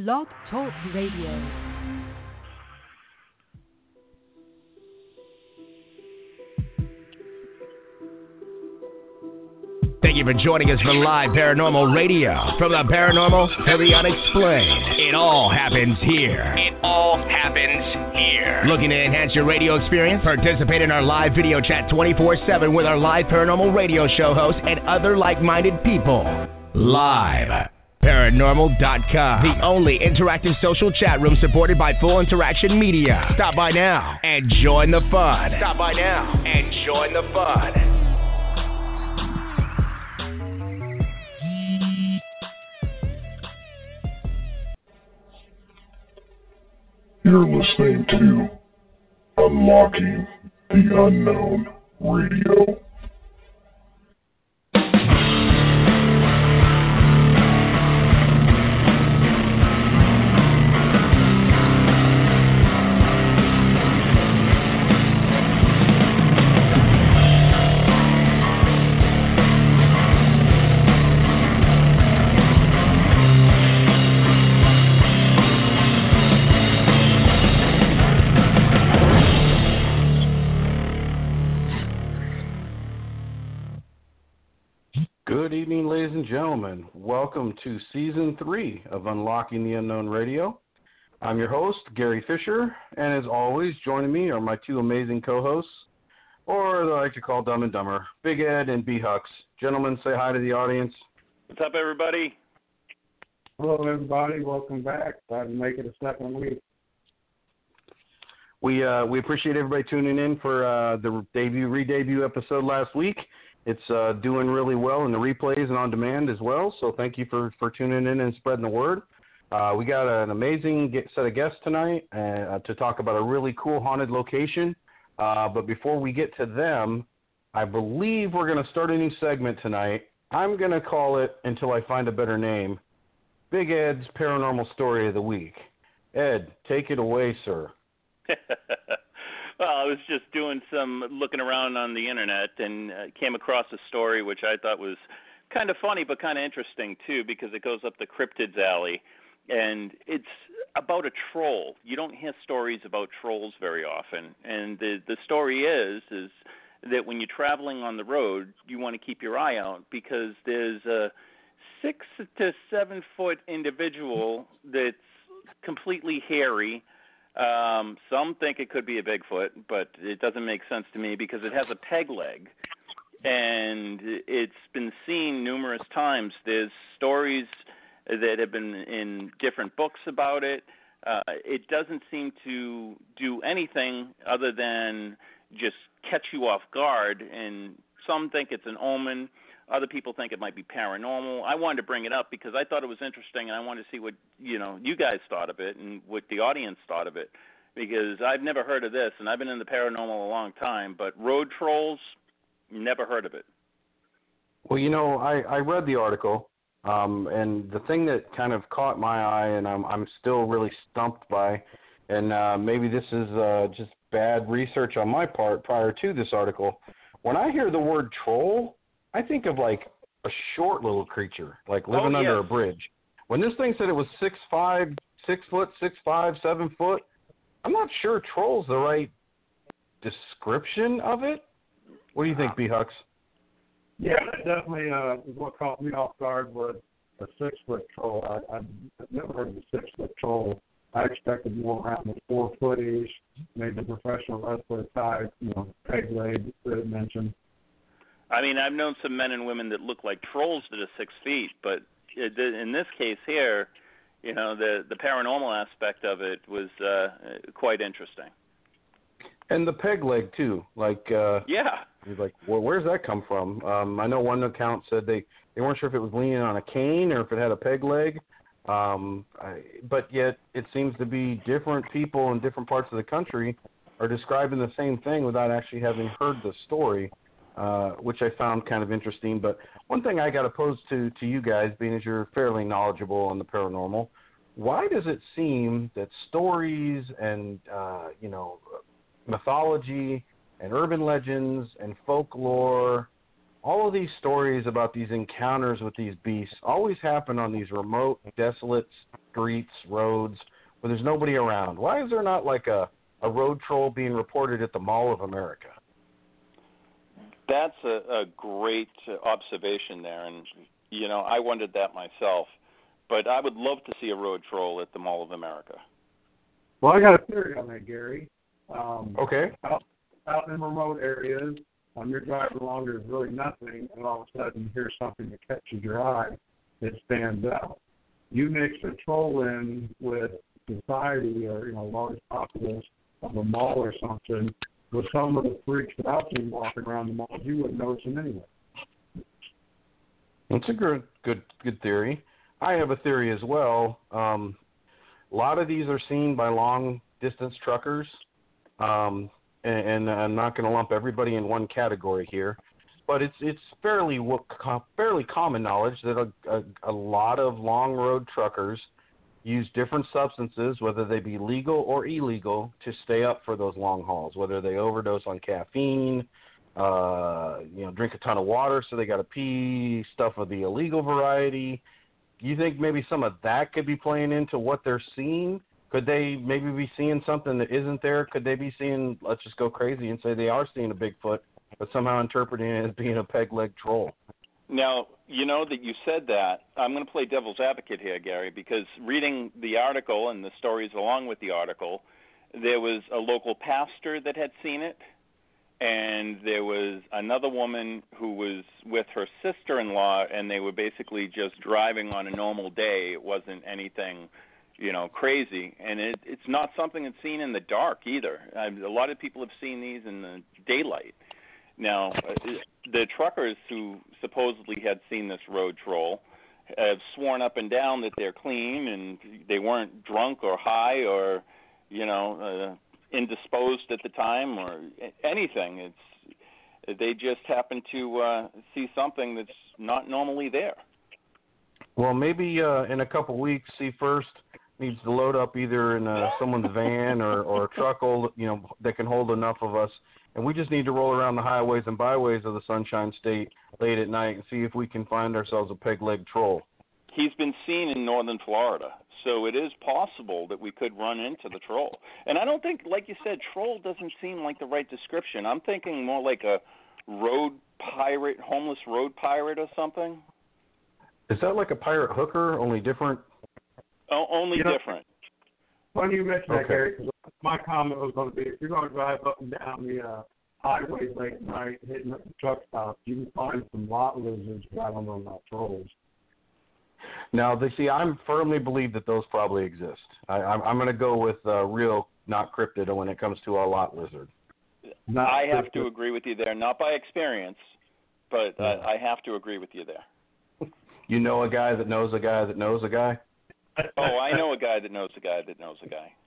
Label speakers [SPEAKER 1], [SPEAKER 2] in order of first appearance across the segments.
[SPEAKER 1] Blog Talk Radio.
[SPEAKER 2] Thank you for joining us for Live Paranormal Radio. From the paranormal to the unexplained, it all happens here. It all happens here. Looking to enhance your radio experience? Participate in our live video chat 24/7 with our Live Paranormal Radio show hosts and other like-minded people. Live Paranormal.com, the only interactive social chat room supported by Full Interaction Media. Stop by now and join the fun. Stop by now and join the fun.
[SPEAKER 3] You're listening to Unlocking the Unknown Radio.
[SPEAKER 4] Good evening, ladies and gentlemen. Welcome to Season 3 of Unlocking the Unknown Radio. I'm your host, Gary Fisher, and as always, joining me are my two amazing co-hosts, or as I like to call Dumb and Dumber, Big Ed and B Hux. Gentlemen, say hi to the audience.
[SPEAKER 5] What's up, everybody?
[SPEAKER 6] Hello, everybody. Welcome back. Glad to make it a second week.
[SPEAKER 4] We appreciate everybody tuning in for the re-debut episode last week. It's doing really well in the replays and on demand as well, so thank you for tuning in and spreading the word. We got an amazing set of guests tonight to talk about a really cool haunted location. But before we get to them, I believe we're going to start a new segment tonight. I'm going to call it, until I find a better name, Big Ed's Paranormal Story of the Week. Ed, take it away, sir.
[SPEAKER 5] Well, I was just doing some looking around on the internet and came across a story which I thought was kind of funny but kind of interesting, too, because it goes up the cryptids alley. And it's about a troll. You don't hear stories about trolls very often. And the story is that when you're traveling on the road, you want to keep your eye out because there's a 6 to 7 foot individual that's completely hairy. Some think it could be a Bigfoot, but it doesn't make sense to me because it has a peg leg, and it's been seen numerous times. There's stories that have been in different books about it. It doesn't seem to do anything other than just catch you off guard, and some think it's an omen. Other people think it might be paranormal. I wanted to bring it up because I thought it was interesting, and I wanted to see what you guys thought of it and what the audience thought of it, because I've never heard of this, and I've been in the paranormal a long time, but road trolls, never heard of it.
[SPEAKER 4] Well, I read the article, and the thing that kind of caught my eye, and I'm still really stumped by, and maybe this is just bad research on my part prior to this article. When I hear the word troll, I think of like a short little creature, like living under a bridge. When this thing said it was 6'5", 7 foot, I'm not sure troll's the right description of it. What do you think, B Hux?
[SPEAKER 6] Yeah, definitely. What caught me off guard was a 6 foot troll. I've never heard of a 6 foot troll. I expected more around the 4 footage, maybe professional wrestler type, peg leg that I mentioned.
[SPEAKER 5] I mean, I've known some men and women that look like trolls that are 6 feet, but in this case here, the paranormal aspect of it was quite interesting.
[SPEAKER 4] And the peg leg too, yeah. Like, well, where's that come from? I know one account said they weren't sure if it was leaning on a cane or if it had a peg leg, but yet it seems to be different people in different parts of the country are describing the same thing without actually having heard the story. Which I found kind of interesting. But one thing I got to pose to you guys, being as you're fairly knowledgeable on the paranormal, why does it seem that stories and, mythology and urban legends and folklore all of these stories about these encounters with these beasts always happen on these remote, desolate streets, roads, where there's nobody around. Why is there not like a road troll being reported at the Mall of America?
[SPEAKER 5] That's a great observation there, and, I wondered that myself. But I would love to see a road troll at the Mall of America.
[SPEAKER 6] Well, I got a theory on that, Gary.
[SPEAKER 4] Okay.
[SPEAKER 6] Out in remote areas, you're driving along, there's really nothing, and all of a sudden you hear something that catches your eye, it stands out. You mix a troll in with society or, large populace of a mall or something, with some of the freaks that I've seen walking around the mall, you wouldn't notice them anyway.
[SPEAKER 4] That's a good theory. I have a theory as well. A lot of these are seen by long-distance truckers, and I'm not going to lump everybody in one category here, but it's fairly common knowledge that a lot of long-road truckers use different substances, whether they be legal or illegal, to stay up for those long hauls, whether they overdose on caffeine, drink a ton of water so they got to pee, stuff of the illegal variety. You think maybe some of that could be playing into what they're seeing? Could they maybe be seeing something that isn't there? Could they be seeing, let's just go crazy and say they are seeing a Bigfoot, but somehow interpreting it as being a peg-leg troll?
[SPEAKER 5] Now, that you said that, I'm going to play devil's advocate here, Gary, because reading the article and the stories along with the article, there was a local pastor that had seen it, and there was another woman who was with her sister-in-law, and they were basically just driving on a normal day. It wasn't anything, crazy. And it's not something that's seen in the dark either. A lot of people have seen these in the daylight. Now, the truckers who supposedly had seen this road troll have sworn up and down that they're clean and they weren't drunk or high or, indisposed at the time or anything. They just happen to see something that's not normally there.
[SPEAKER 4] Well, maybe in a couple weeks, See First needs to load up either in someone's van or a truck that can hold enough of us, and we just need to roll around the highways and byways of the Sunshine State late at night and see if we can find ourselves a peg-leg troll.
[SPEAKER 5] He's been seen in northern Florida, so it is possible that we could run into the troll. And I don't think, like you said, troll doesn't seem like the right description. I'm thinking more like a road pirate, homeless road pirate or something.
[SPEAKER 4] Is that like a pirate hooker, only different?
[SPEAKER 5] Oh, only different.
[SPEAKER 6] Funny you mentioned that,
[SPEAKER 4] Okay.
[SPEAKER 6] Gary, because my comment was going to be, if you're going to drive up and down the highways late at night, hitting up the truck stops, you can find some lot lizards driving on that trolls.
[SPEAKER 4] Now, I firmly believe that those probably exist. I'm going to go with real, not cryptid, when it comes to a lot lizard.
[SPEAKER 5] I have to agree with you there, not by experience, but I have to agree with you there.
[SPEAKER 4] You know a guy that knows a guy that knows a guy?
[SPEAKER 5] Oh, I know a guy that knows a guy that knows a guy.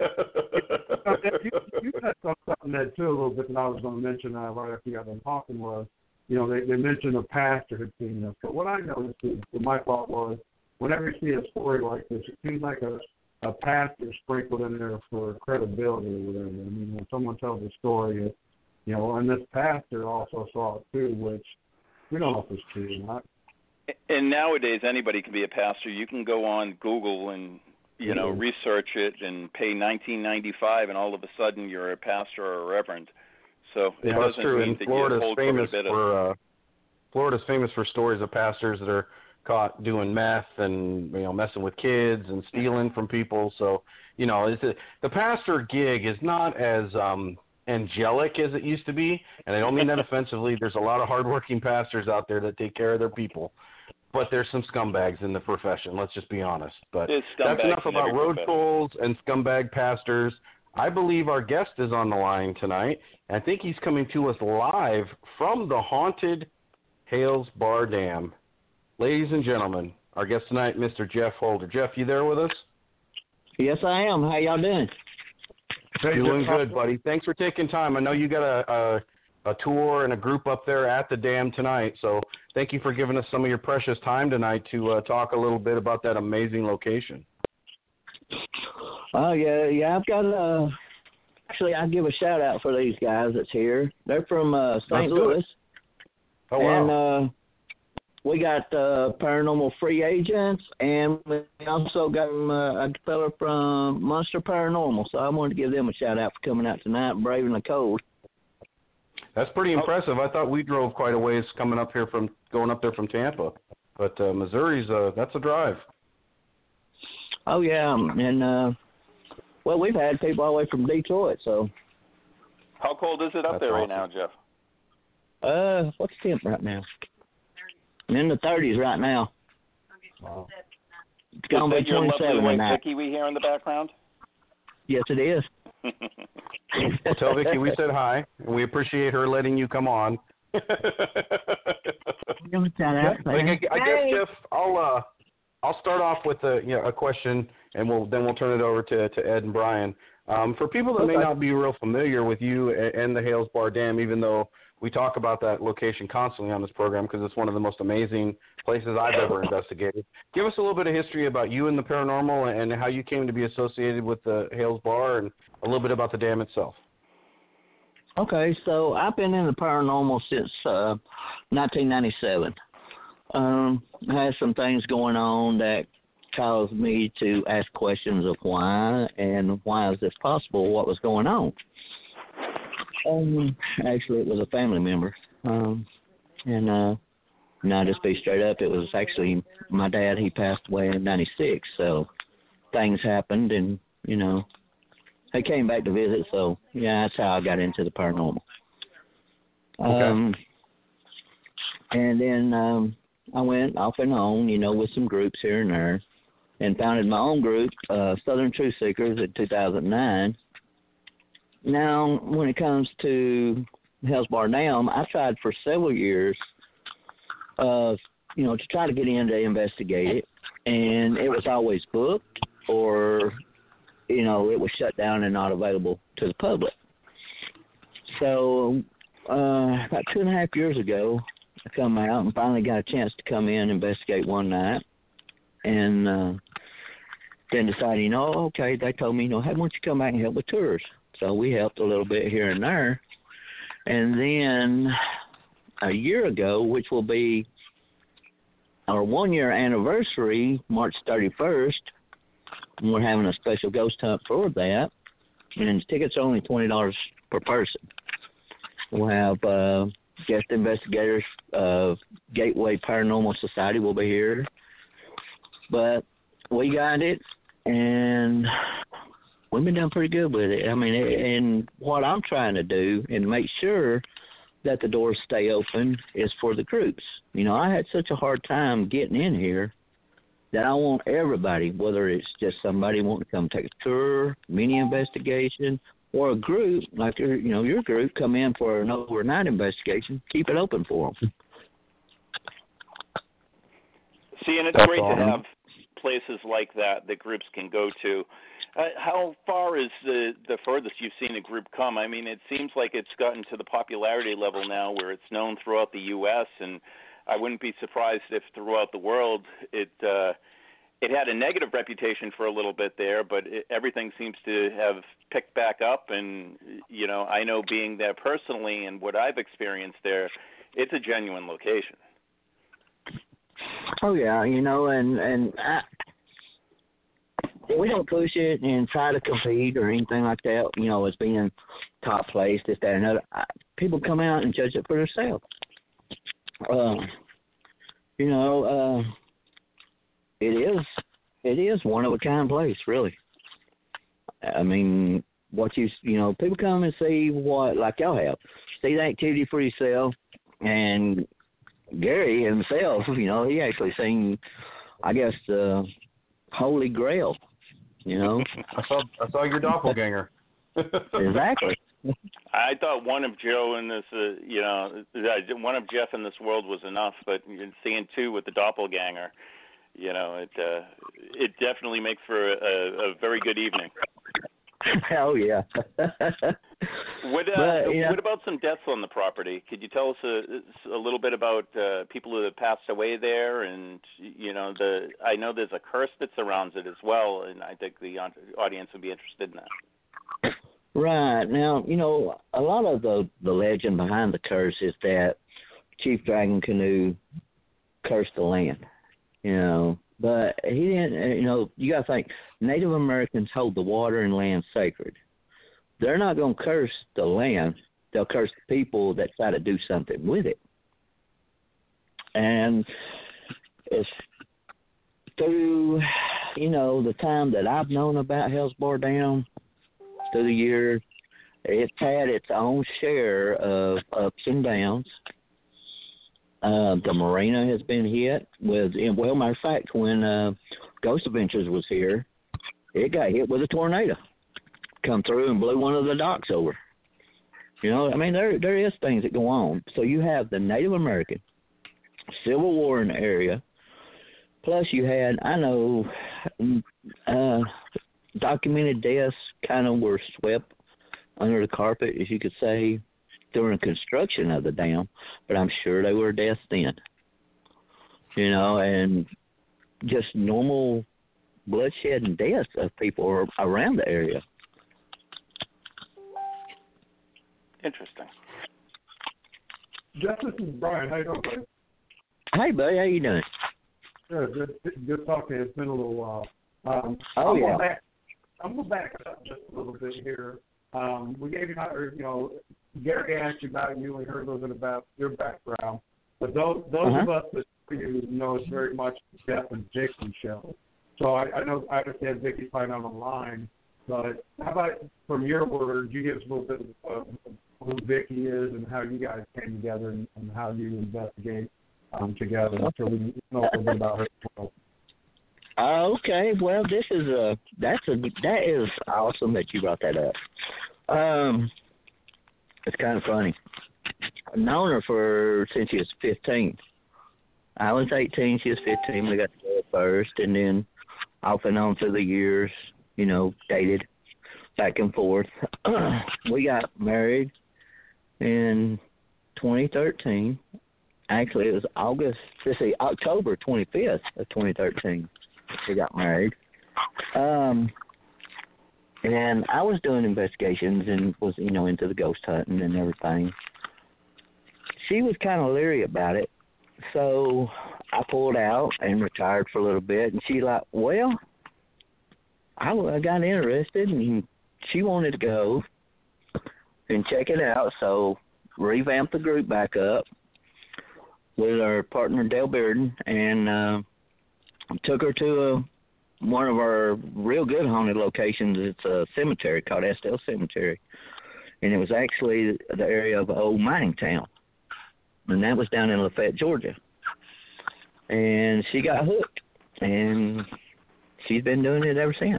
[SPEAKER 6] You touched on something there, too, a little bit that I was going to mention right after you got done talking was, they mentioned a pastor had seen this. But what I noticed is, my thought was, whenever you see a story like this, it seems like a pastor sprinkled in there for credibility or whatever. I mean, when someone tells a story, and this pastor also saw it too, which we don't know if it's true or not.
[SPEAKER 5] And nowadays, anybody can be a pastor. You can go on Google and research it and pay $19.95, and all of a sudden you're a pastor or a reverend. So it doesn't mean that you hold credibility.
[SPEAKER 4] Florida's famous for stories of pastors that are caught doing meth and messing with kids and stealing from people. So the pastor gig is not as angelic as it used to be, and I don't mean that offensively. There's a lot of hardworking pastors out there that take care of their people, but there's some scumbags in the profession. Let's just be honest. But that's enough about road trolls and scumbag pastors. I believe our guest is on the line tonight. I think he's coming to us live from the haunted Hales Bar Dam. Ladies and gentlemen, our guest tonight, Mr. Jeff Holder. Jeff, you there with us?
[SPEAKER 7] Yes, I am. How y'all doing?
[SPEAKER 4] Doing good, buddy. Thanks for taking time. I know you got a tour and a group up there at the dam tonight, so thank you for giving us some of your precious time tonight to talk a little bit about that amazing location.
[SPEAKER 7] Oh, yeah. I've got actually, I'll give a shout-out for these guys that's here. They're from St. Louis.
[SPEAKER 4] Oh, wow.
[SPEAKER 7] And we got paranormal free agents, and we also got a fellow from Monster Paranormal. So I wanted to give them a shout-out for coming out tonight and braving the cold.
[SPEAKER 4] That's pretty impressive. I thought we drove quite a ways going up there from Tampa. But Missouri's, that's a drive.
[SPEAKER 7] Oh, yeah. And, well, we've had people all the way from Detroit, so.
[SPEAKER 5] How cold is it up there right now, Jeff?
[SPEAKER 7] What's the temp right now? I'm in the 30s right now.
[SPEAKER 4] Wow.
[SPEAKER 7] It's going to be 27
[SPEAKER 5] your lovely
[SPEAKER 7] tonight.
[SPEAKER 5] wife Vicky we hear in the background?
[SPEAKER 7] Yes, it is.
[SPEAKER 4] Well, tell Vicky we said hi, and we appreciate her letting you come on. I guess, Jeff, I'll start off with a question, and we'll turn it over to Ed and Brian. For people that may not be real familiar with you and the Hales Bar Dam, even though we talk about that location constantly on this program because it's one of the most amazing places I've ever investigated. Give us a little bit of history about you and the paranormal and how you came to be associated with the Hales Bar and a little bit about the dam itself.
[SPEAKER 7] Okay, so I've been in the paranormal since 1997. I had some things going on that caused me to ask questions of why and why is this possible, what was going on. Actually, it was a family member. I'll just be straight up, it was actually my dad. He passed away in 96, so things happened, and, he came back to visit, so, yeah, that's how I got into the paranormal.
[SPEAKER 4] Okay.
[SPEAKER 7] And then I went off and on, with some groups here and there, and founded my own group, Southern Truth Seekers, in 2009. Now, when it comes to Hales Bar Dam, I tried for several years, to try to get in to investigate it, and it was always booked or, it was shut down and not available to the public. So about 2.5 years ago, I come out and finally got a chance to come in and investigate one night, and then decided, okay, they told me, hey, why don't you come back and help with tours? So we helped a little bit here and there. And then a year ago, which will be our 1-year anniversary, March 31st, and we're having a special ghost hunt for that. And tickets are only $20 per person. We'll have guest investigators of Gateway Paranormal Society will be here. But we got it, and we've been doing pretty good with it. I mean, and what I'm trying to do and make sure that the doors stay open is for the groups. I had such a hard time getting in here that I want everybody, whether it's just somebody wanting to come take a tour, mini investigation, or a group like your group, come in for an overnight investigation, keep it open for them.
[SPEAKER 5] See, and it's great to have places like that groups can go to. How far is the furthest you've seen a group come? I mean, it seems like it's gotten to the popularity level now where it's known throughout the U.S., and I wouldn't be surprised if throughout the world it had a negative reputation for a little bit there, but everything seems to have picked back up. And, I know being there personally and what I've experienced there, it's a genuine location.
[SPEAKER 7] Oh, yeah, and we don't push it and try to compete or anything like that, as being top place, this, that, and other. People come out and judge it for themselves. It is one of a kind place, really. I mean, people come and see what, like y'all have, see the activity for yourself. And Gary himself, he actually seen, I guess, the Holy Grail.
[SPEAKER 4] I saw your doppelganger.
[SPEAKER 7] Exactly.
[SPEAKER 5] I thought one of Joe in this, one of Jeff in this world was enough, but seeing two with the doppelganger, it definitely makes for a very good evening.
[SPEAKER 7] Hell yeah.
[SPEAKER 5] What about some deaths on the property? Could you tell us a little bit about people who have passed away there? And I know there's a curse that surrounds it as well, and I think the audience would be interested in that.
[SPEAKER 7] Right. Now, a lot of the legend behind the curse is that Chief Dragon Canoe cursed the land, But he didn't, you got to think, Native Americans hold the water and land sacred. They're not going to curse the land. They'll curse the people that try to do something with it. And it's through, the time that I've known about Hellsborough Dam, through the years, it's had its own share of ups and downs. The marina has been hit with, matter of fact, when Ghost Adventures was here, it got hit with a tornado. Come through and blew one of the docks over. There is things that go on. So you have the Native American Civil War in the area. Plus you had, documented deaths kind of were swept under the carpet, as you could say, during construction of the dam, but I'm sure they were deaths then. And just normal bloodshed and deaths of people around the area.
[SPEAKER 5] Interesting.
[SPEAKER 6] Jeff, this is Brian. How you doing, buddy?
[SPEAKER 7] Hey, buddy. How you doing?
[SPEAKER 6] Good talking. It's been a little while. I'm going to back up just a little bit here. We gave you, Gary asked you about you. We heard a little bit about your background. But those of us that know it's very much Jeff and Vicky show. So I understand Vicky's probably not on the line. But how about from your words, you give us a little bit of who Vicky is and how you guys came together and how you investigate together, so we know a little bit about her as well.
[SPEAKER 7] Okay, well, that is awesome that you brought that up. It's kind of funny. I've known her since she was 15. I was 18, she was 15. We got together first, and then off and on through the years, dated back and forth. We got married in 2013. Actually, it was October 25th of 2013. We got married. And I was doing investigations and was, into the ghost hunting and everything. She was kind of leery about it. So I pulled out and retired for a little bit. And she like, well, I got interested and she wanted to go and check it out. So revamped the group back up with our partner Dale Bearden and took her to one of our real good haunted locations. It's a cemetery called Estelle Cemetery, and it was actually the area of old mining town, and that was down in Lafayette, Georgia. And she got hooked, and she's been doing it ever since.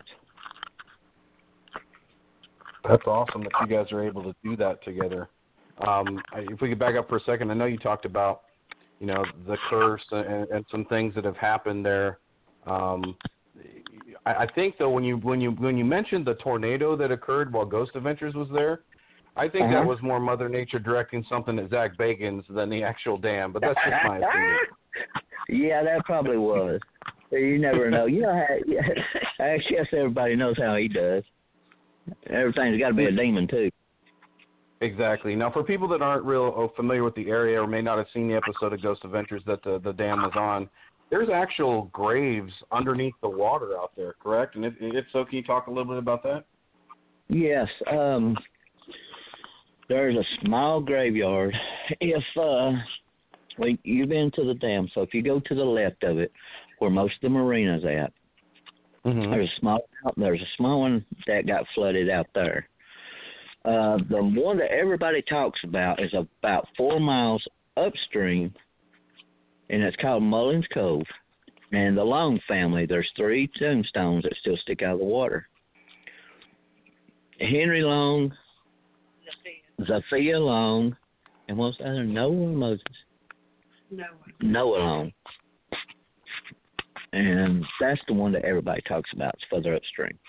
[SPEAKER 4] That's awesome that you guys are able to do that together. If we could back up for a second, I know you talked about the curse and some things that have happened there. I think though when you mentioned the tornado that occurred while Ghost Adventures was there, I think that was more Mother Nature directing something at Zach Bagans than the actual dam. But that's just my opinion.
[SPEAKER 7] Yeah, that probably was. You never know. I guess everybody knows how he does. Everything's got to be a demon too.
[SPEAKER 4] Exactly. Now, for people that aren't real familiar with the area or may not have seen the episode of Ghost Adventures that the dam was on, there's actual graves underneath the water out there, correct? And if so, can you talk a little bit about that?
[SPEAKER 7] Yes. There's a small graveyard. If you've been to the dam, so if you go to the left of it, where most of the marina's at, there's a small one that got flooded out there. The one that everybody talks about is about 4 miles upstream, and it's called Mullins Cove. And the Long family, there's 3 tombstones that still stick out of the water. Henry Long, Zafia Long, and what's the other? Noah or Moses? Noah Long. And that's the one that everybody talks about. It's further upstream.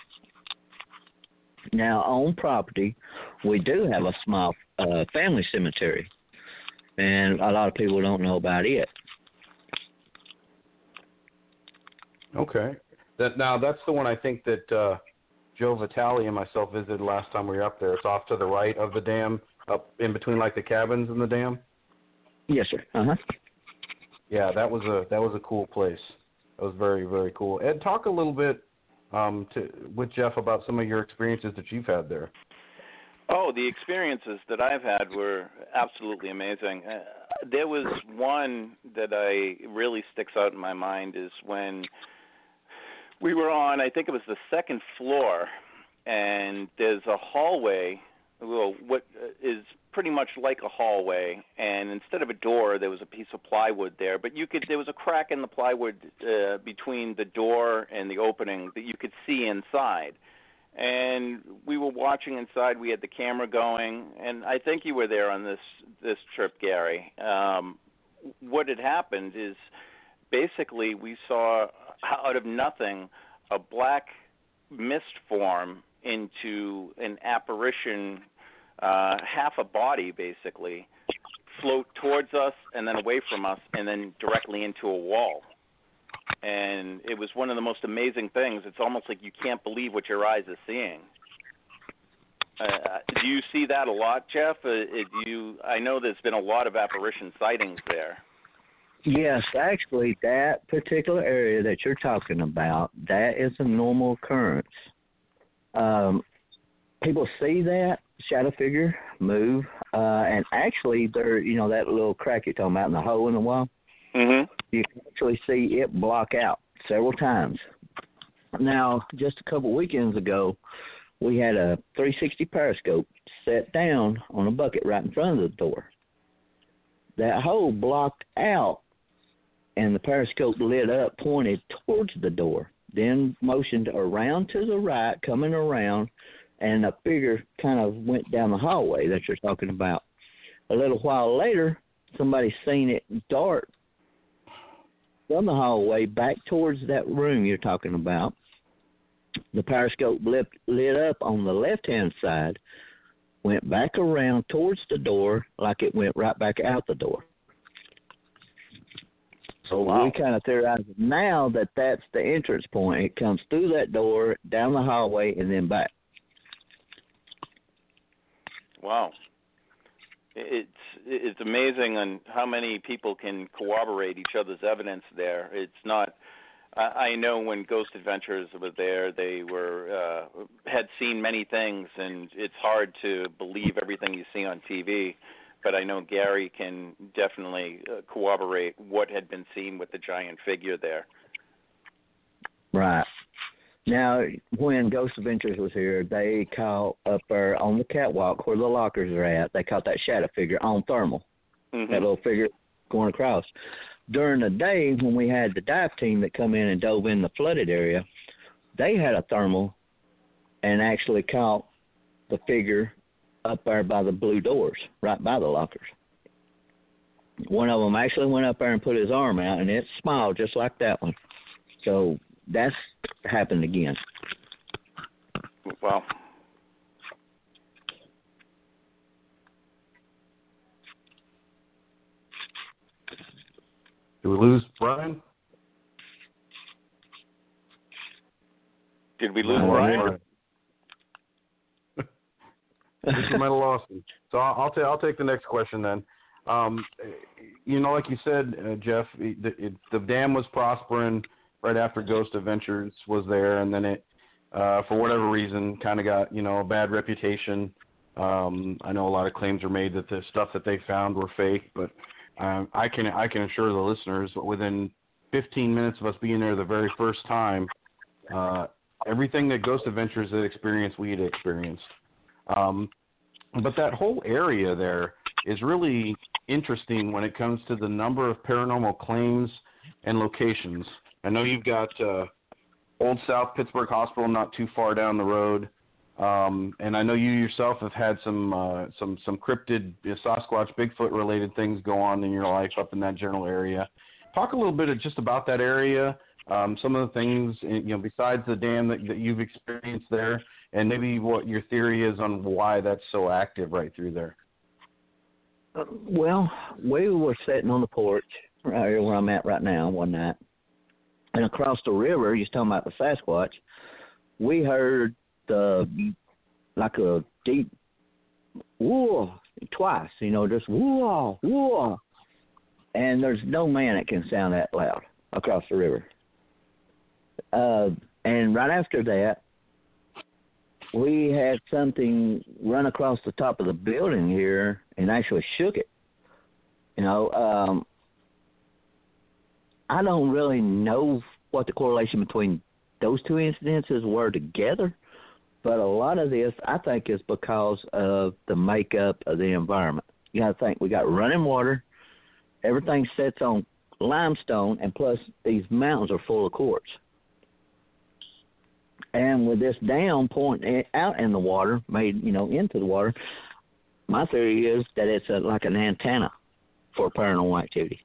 [SPEAKER 7] Now, on property, we do have a small family cemetery, and a lot of people don't know about it.
[SPEAKER 4] Okay. That's the one I think that Joe Vitale and myself visited last time we were up there. It's off to the right of the dam, up in between like the cabins in the dam.
[SPEAKER 7] Yes, sir.
[SPEAKER 4] Yeah, that was a cool place. That was very, very cool. Ed, talk a little bit with Jeff about some of your experiences that you've had there.
[SPEAKER 5] Oh, the experiences that I've had were absolutely amazing. There was one that really sticks out in my mind is when we were on, I think it was the second floor, and there's a hallway, what is pretty much like a hallway, and instead of a door, there was a piece of plywood there, but there was a crack in the plywood between the door and the opening that you could see inside. And we were watching inside. We had the camera going, and I think you were there on this trip, Gary. What had happened is basically we saw out of nothing a black mist form into an apparition, half a body basically, float towards us and then away from us and then directly into a wall. And it was one of the most amazing things. It's almost like you can't believe what your eyes are seeing. Do you see that a lot, Jeff? I know there's been a lot of apparition sightings there.
[SPEAKER 7] Yes, actually, that particular area that you're talking about, that is a normal occurrence. People see that shadow figure move, and actually, they're that little crack you're talking about in the hole in the wall.
[SPEAKER 5] Mm-hmm.
[SPEAKER 7] You can actually see it block out several times. Now, just a couple weekends ago, we had a 360 periscope set down on a bucket right in front of the door. That hole blocked out, and the periscope lit up, pointed towards the door, then motioned around to the right, coming around, and a figure kind of went down the hallway that you're talking about. A little while later, somebody seen it dart from the hallway back towards that room you're talking about. The periscope lit up on the left-hand side, went back around towards the door like it went right back out the door. So we kind of theorize now that that's the entrance point. It comes through that door, down the hallway, and then back.
[SPEAKER 5] Wow. It's amazing on how many people can corroborate each other's evidence there. It's not. I know when Ghost Adventures was there, they had seen many things, and it's hard to believe everything you see on TV. But I know Gary can definitely corroborate what had been seen with the giant figure there.
[SPEAKER 7] Right. Now, when Ghost Adventures was here, they caught up there on the catwalk where the lockers are at, they caught that shadow figure on thermal, that little figure going across. During the day, when we had the dive team that come in and dove in the flooded area, they had a thermal and actually caught the figure up there by the blue doors, right by the lockers. One of them actually went up there and put his arm out, and it smiled just like that one. So that's happened again.
[SPEAKER 5] Wow.
[SPEAKER 4] Did we lose Brian?
[SPEAKER 5] Did we lose Brian?
[SPEAKER 4] We might have lost him. So I'll take the next question then. Like you said, Jeff, the dam was prospering right after Ghost Adventures was there, and then it, for whatever reason, kind of got a bad reputation. I know a lot of claims are made that the stuff that they found were fake, but I can assure the listeners that within 15 minutes of us being there the very first time, everything that Ghost Adventures had experienced, we had experienced. But that whole area there is really interesting when it comes to the number of paranormal claims and locations. I know you've got Old South Pittsburgh Hospital not too far down the road, and I know you yourself have had some cryptid Sasquatch, Bigfoot related things go on in your life up in that general area. Talk a little bit just about that area, some of the things besides the dam that you've experienced there, and maybe what your theory is on why that's so active right through there.
[SPEAKER 7] Well, we were sitting on the porch right here where I'm at right now one night, and across the river, you're talking about the Sasquatch, we heard like a deep whoa twice, just whoa, whoa. And there's no man that can sound that loud across the river. And right after that, we had something run across the top of the building here and actually shook it. You know, I don't really know what the correlation between those two incidences were together, but a lot of this, I think, is because of the makeup of the environment. You got to think, we got running water, everything sits on limestone, and plus these mountains are full of quartz. And with this dam pointing out in the water, made, you know, into the water, my theory is that it's like an antenna for paranormal activity.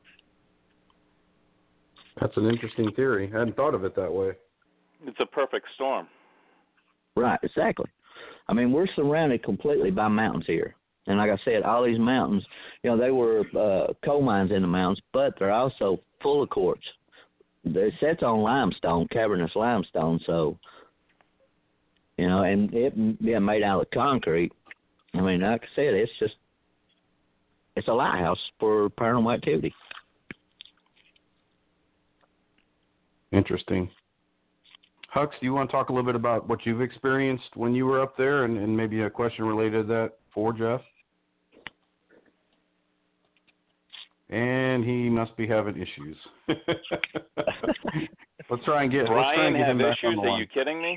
[SPEAKER 4] That's an interesting theory. I hadn't thought of it that way.
[SPEAKER 5] It's a perfect storm.
[SPEAKER 7] Right, exactly. I mean, we're surrounded completely by mountains here. And like I said, all these mountains, you know, they were coal mines in the mountains, but they're also full of quartz. It sits on limestone, cavernous limestone, so, you know, and it being made out of concrete, I mean, like I said, it's a lighthouse for paranormal activity.
[SPEAKER 4] Interesting. Hux, do you want to talk a little bit about what you've experienced when you were up there and maybe a question related to that for Jeff? And he must be having issues. Let's try and get
[SPEAKER 5] Brian
[SPEAKER 4] him back
[SPEAKER 5] issues?
[SPEAKER 4] on the
[SPEAKER 5] Are
[SPEAKER 4] line.
[SPEAKER 5] you kidding me?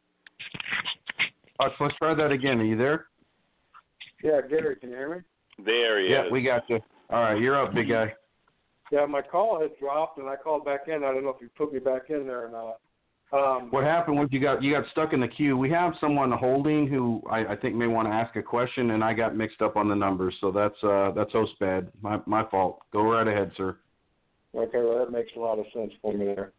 [SPEAKER 4] Hux, let's try that again. Are you there?
[SPEAKER 6] Yeah, Gary, can you hear me?
[SPEAKER 5] There he is.
[SPEAKER 4] Yeah, we got you. All right, you're up, big guy.
[SPEAKER 6] Yeah, my call had dropped, and I called back in. I don't know if you put me back in there or not.
[SPEAKER 4] What happened was you got stuck in the queue. We have someone holding who I think may want to ask a question, and I got mixed up on the numbers, so that's host bad. My fault. Go right ahead, sir.
[SPEAKER 6] Okay, well that makes a lot of sense for me there.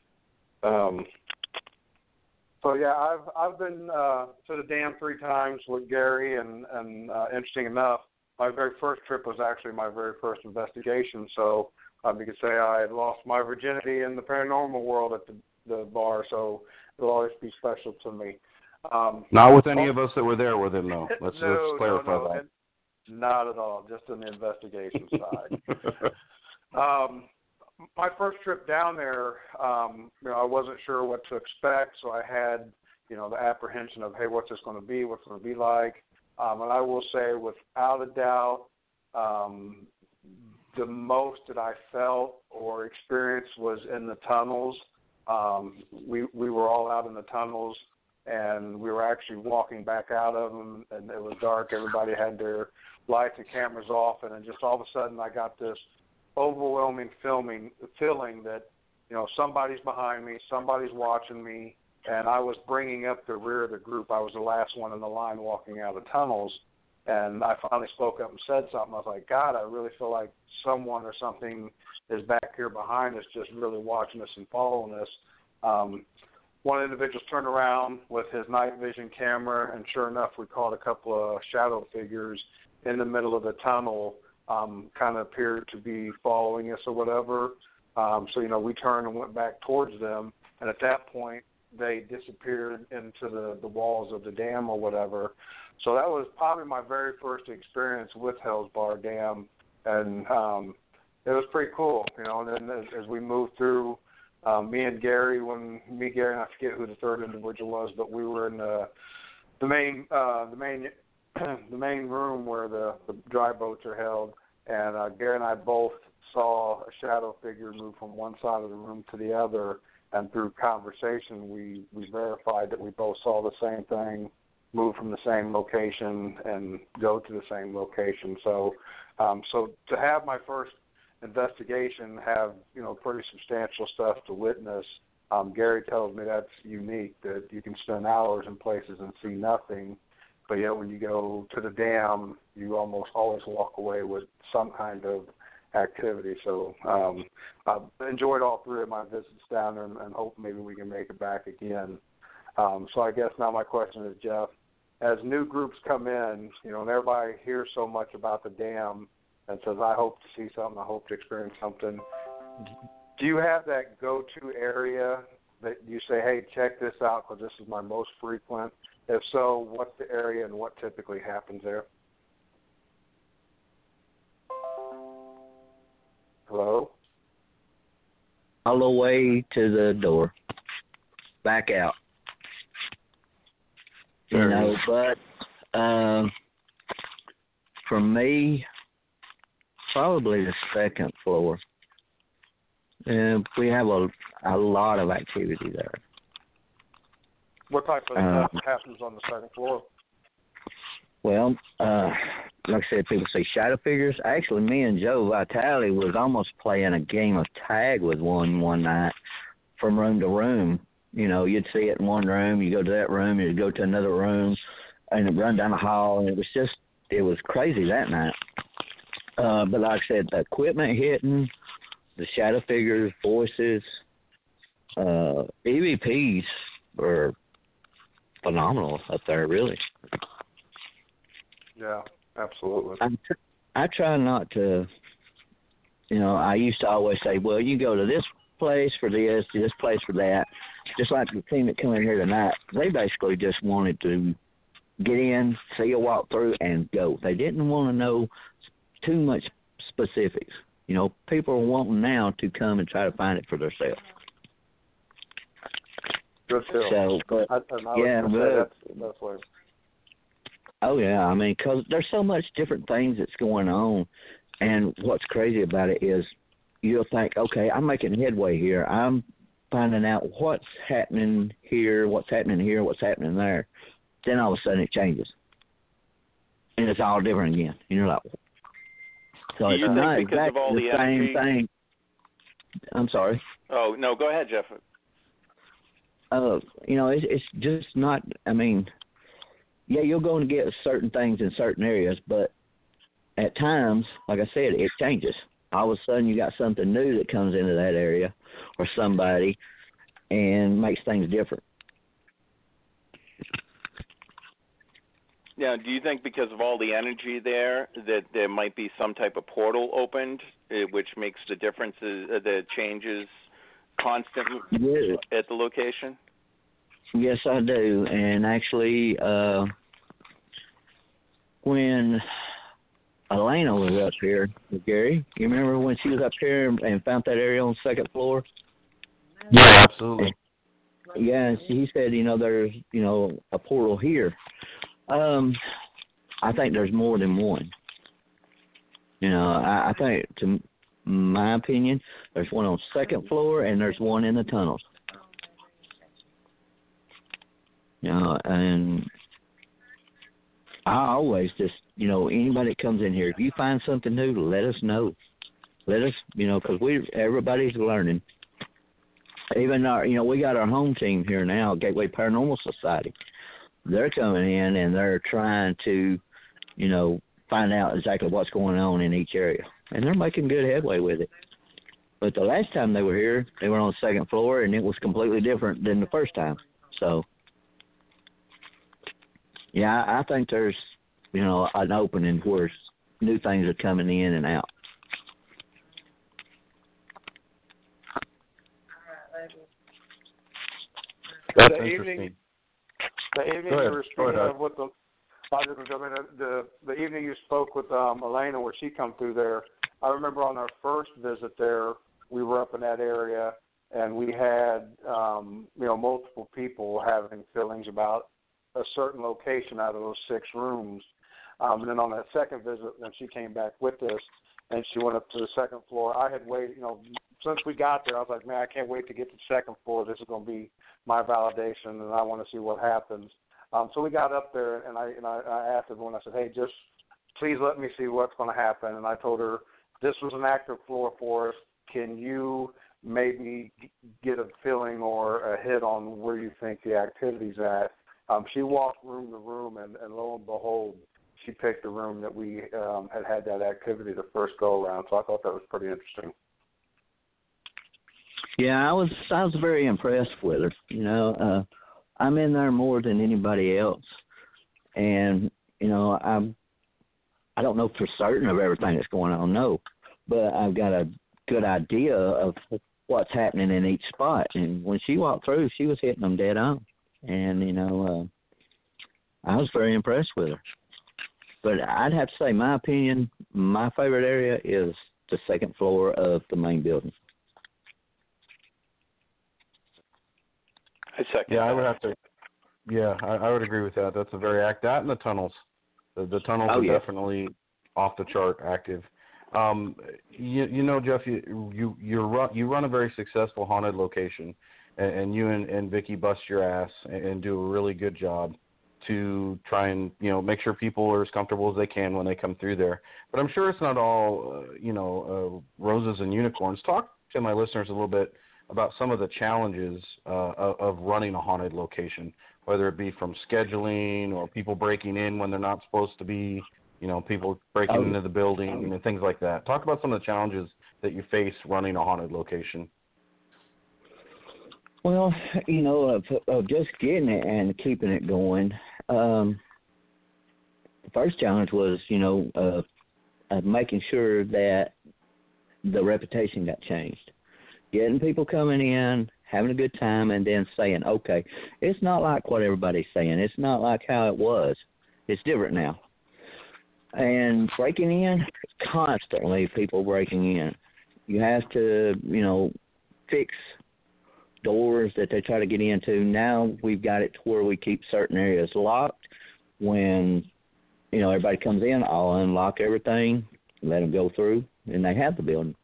[SPEAKER 6] So yeah, I've been to the dam 3 times with Gary, and interesting enough, my very first trip was actually my very first investigation. So you could say I had lost my virginity in the paranormal world at the bar, so it'll always be special to me.
[SPEAKER 4] Not with any of us that were there with him, though. Let's clarify that.
[SPEAKER 6] Not at all, just on the investigation side. My first trip down there, you know, I wasn't sure what to expect, so I had, you know, the apprehension of, hey, what's this going to be? What's it going to be like? And I will say, without a doubt, the most that I felt or experienced was in the tunnels. We were all out in the tunnels, and we were actually walking back out of them, and it was dark. Everybody had their lights and cameras off, and then just all of a sudden I got this overwhelming feeling that, you know, somebody's behind me, somebody's watching me, and I was bringing up the rear of the group. I was the last one in the line walking out of the tunnels, and I finally spoke up and said something. I was like, God, I really feel like someone or something is back here behind us, just really watching us and following us. One individual turned around with his night vision camera, and sure enough, we caught a couple of shadow figures in the middle of the tunnel, kind of appeared to be following us or whatever. So, you know, we turned and went back towards them, and at that point, they disappeared into the walls of the dam or whatever. So that was probably my very first experience with Hell's Bar Dam, and it was pretty cool, you know. And then as we moved through, me and Gary, and I forget who the third individual was, but we were in the main room where the dry boats are held, and Gary and I both saw a shadow figure move from one side of the room to the other, and through conversation we verified that we both saw the same thing, move from the same location and go to the same location. So to have my first investigation have, you know, pretty substantial stuff to witness, Gary tells me that's unique, that you can spend hours in places and see nothing, but yet when you go to the dam, you almost always walk away with some kind of activity. So I've enjoyed all 3 of my visits down there, and hope maybe we can make it back again. So I guess now my question is, Jeff, as new groups come in, you know, and everybody hears so much about the dam and says, I hope to see something, I hope to experience something, do you have that go-to area that you say, hey, check this out because this is my most frequent? If so, what's the area and what typically happens there? Hello?
[SPEAKER 7] All the way to the door. Back out. You know, but for me, probably the second floor. We have a lot of activity there.
[SPEAKER 6] What type of stuff happens on the second floor?
[SPEAKER 7] Well, like I said, people say shadow figures. Actually, me and Joe Vitale was almost playing a game of tag with one night from room to room. You know, you'd see it in one room, you go to that room, you'd go to another room, and it'd run down the hall, and it was crazy that night. But like I said, the equipment hitting, the shadow figures, voices, EVPs were phenomenal up there, really.
[SPEAKER 6] Yeah, absolutely.
[SPEAKER 7] I try not to, you know, I used to always say, well, you go to this place for this place for that. Just like the team that come in here tonight, they basically just wanted to get in, see a walk through, and go. They didn't want to know too much specifics. You know, people are wanting now to come and try to find it for themselves.
[SPEAKER 6] Good feel.
[SPEAKER 7] So, but,
[SPEAKER 6] that's what.
[SPEAKER 7] Oh, yeah. I mean, because there's so much different things that's going on. And what's crazy about it is you'll think, okay, I'm making headway here. I'm finding out what's happening here, what's happening there. Then all of a sudden it changes. And it's all different again. And you're like, so it's not exactly the same thing. I'm sorry.
[SPEAKER 5] Oh, no, go ahead, Jeff.
[SPEAKER 7] You know, it's just not, I mean, yeah, you're going to get certain things in certain areas, but at times, like I said, it changes. All of a sudden you got something new that comes into that area or somebody and makes things different.
[SPEAKER 5] Now, do you think because of all the energy there that there might be some type of portal opened, which makes the differences, the changes constant at the location?
[SPEAKER 7] Yes, I do. And actually, when Elena was up here with Gary, you remember when she was up here and found that area on the second floor?
[SPEAKER 4] Yeah, absolutely.
[SPEAKER 7] Yeah, and he said, you know, there's, you know, a portal here. I think there's more than one. You know, I think, to my opinion, there's one on the second floor and there's one in the tunnels. You know, and I always just, you know, anybody that comes in here, if you find something new, let us know. Let us, you know, because everybody's learning. Even our, you know, we got our home team here now, Gateway Paranormal Society. They're coming in and they're trying to, you know, find out exactly what's going on in each area. And they're making good headway with it. But the last time they were here, they were on the second floor, and it was completely different than the first time. So, yeah, I think there's, you know, an opening where new things are coming in and out.
[SPEAKER 4] That's
[SPEAKER 6] the
[SPEAKER 4] interesting.
[SPEAKER 6] The evening you were speaking of with the evening you spoke with Elena where she come through there, I remember on our first visit there, we were up in that area and we had, you know, multiple people having feelings about a certain location out of those 6 rooms. And then on that second visit, when she came back with us and she went up to the second floor, I had waited, you know, since we got there, I was like, man, I can't wait to get to the second floor. This is going to be my validation, and I want to see what happens. So we got up there, and I asked everyone, I said, hey, just please let me see what's going to happen. And I told her, this was an active floor for us. Can you maybe get a feeling or a hit on where you think the activity's at? She walked room to room, and lo and behold, she picked the room that we had that activity the first go-around. So I thought that was pretty interesting.
[SPEAKER 7] Yeah, I was very impressed with her. You know, I'm in there more than anybody else, and you know, I don't know for certain of everything that's going on, no, but I've got a good idea of what's happening in each spot. And when she walked through, she was hitting them dead on, and you know, I was very impressed with her. But I'd have to say, my opinion, my favorite area is the second floor of the main building.
[SPEAKER 5] I second.
[SPEAKER 4] Yeah, I would have to. Yeah, I would agree with that. That's a very that and the tunnels. The tunnels are definitely off the chart active. You know, Jeff, you run a very successful haunted location, and you and Vicky bust your ass and do a really good job to try and make sure people are as comfortable as they can when they come through there. But I'm sure it's not all roses and unicorns. Talk to my listeners a little bit about some of the challenges of running a haunted location, whether it be from scheduling or people breaking in when they're not supposed to be, people breaking into the building and things like that. Talk about some of the challenges that you face running a haunted location.
[SPEAKER 7] Well, of just getting it and keeping it going, the first challenge was, making sure that the reputation got changed. Getting people coming in, having a good time, and then saying, okay, it's not like what everybody's saying. It's not like how it was. It's different now. And breaking in, constantly people breaking in. You have to, fix doors that they try to get into. Now we've got it to where we keep certain areas locked. When, everybody comes in, I'll unlock everything, let them go through, and they have the building.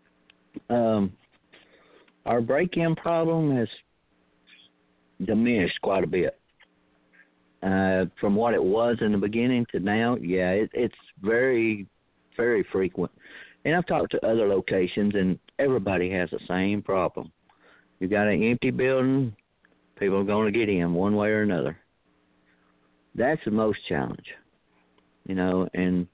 [SPEAKER 7] Our break-in problem has diminished quite a bit. From what it was in the beginning to now, it's very, very frequent. And I've talked to other locations, and everybody has the same problem. You got an empty building, people are going to get in one way or another. That's the most challenge, and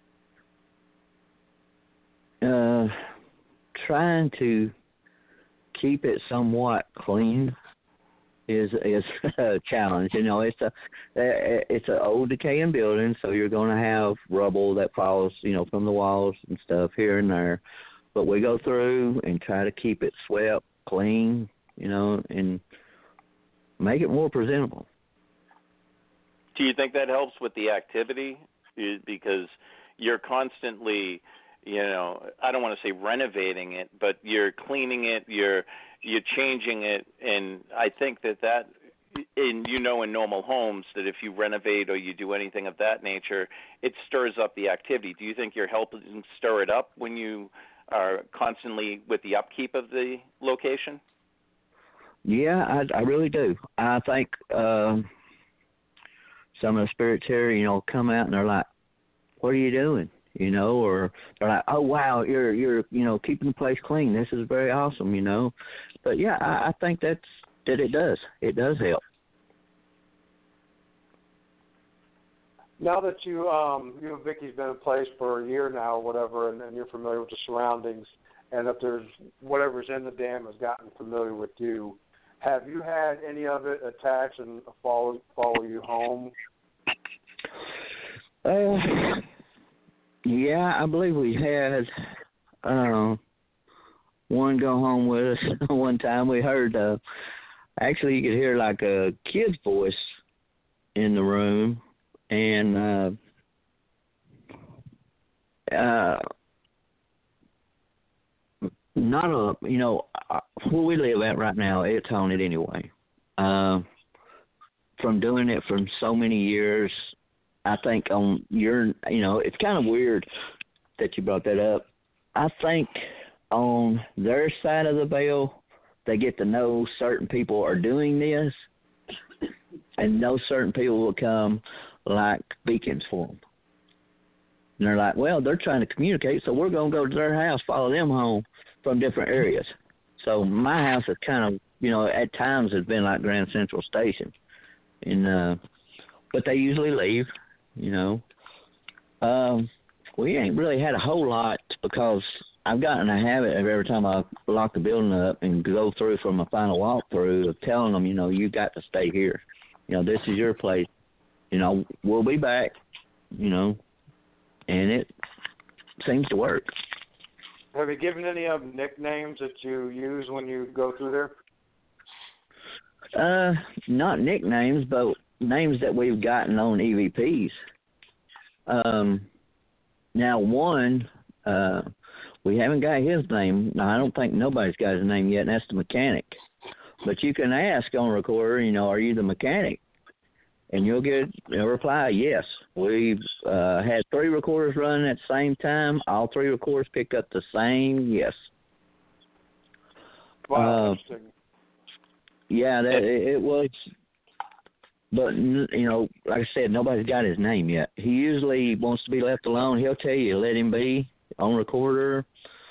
[SPEAKER 7] trying to keep it somewhat clean is a challenge. It's an old decaying building, so you're going to have rubble that falls, from the walls and stuff here and there. But we go through and try to keep it swept, clean, and make it more presentable.
[SPEAKER 5] Do you think that helps with the activity? Because you're constantly, I don't want to say renovating it, but you're cleaning it, you're changing it, and I think that in normal homes that if you renovate or you do anything of that nature, it stirs up the activity. Do you think you're helping stir it up when you are constantly with the upkeep of the location?
[SPEAKER 7] Yeah, I really do. I think some of the spirits here, come out and they're like, "What are you doing?" Or they're like, "Oh wow, you're keeping the place clean. This is very awesome." But yeah, I think that it does help.
[SPEAKER 6] Now that you and Vicky's been in place for a year now, or whatever, and you're familiar with the surroundings, and if there's whatever's in the dam has gotten familiar with you, have you had any of it attach and follow you home?
[SPEAKER 7] Yeah, I believe we had one go home with us. One time we heard, actually you could hear like a kid's voice in the room, and not a, where we live at right now, it's haunted anyway. From doing it for so many years, I think on your, it's kind of weird that you brought that up. I think on their side of the veil, they get to know certain people are doing this, and those certain people will come like beacons for them. And they're like, well, they're trying to communicate, so we're going to go to their house, follow them home from different areas. So my house is kind of, at times has been like Grand Central Station. And but they usually leave, We ain't really had a whole lot because I've gotten a habit of every time I lock the building up and go through for my final walkthrough of telling them, you got to stay here. This is your place. We'll be back, and it seems to work.
[SPEAKER 6] Have you given any of them nicknames that you use when you go through there?
[SPEAKER 7] Not nicknames, but names that we've gotten on EVPs. Now, one, We haven't got his name. Now, I don't think nobody's got his name yet, and that's the mechanic. But you can ask on recorder, are you the mechanic? And you'll get a reply, yes. We've had 3 recorders running at the same time. All 3 recorders picked up the same yes.
[SPEAKER 6] Wow, interesting.
[SPEAKER 7] Yeah, it was. But, like I said, nobody's got his name yet. He usually wants to be left alone. He'll tell you, let him be on recorder.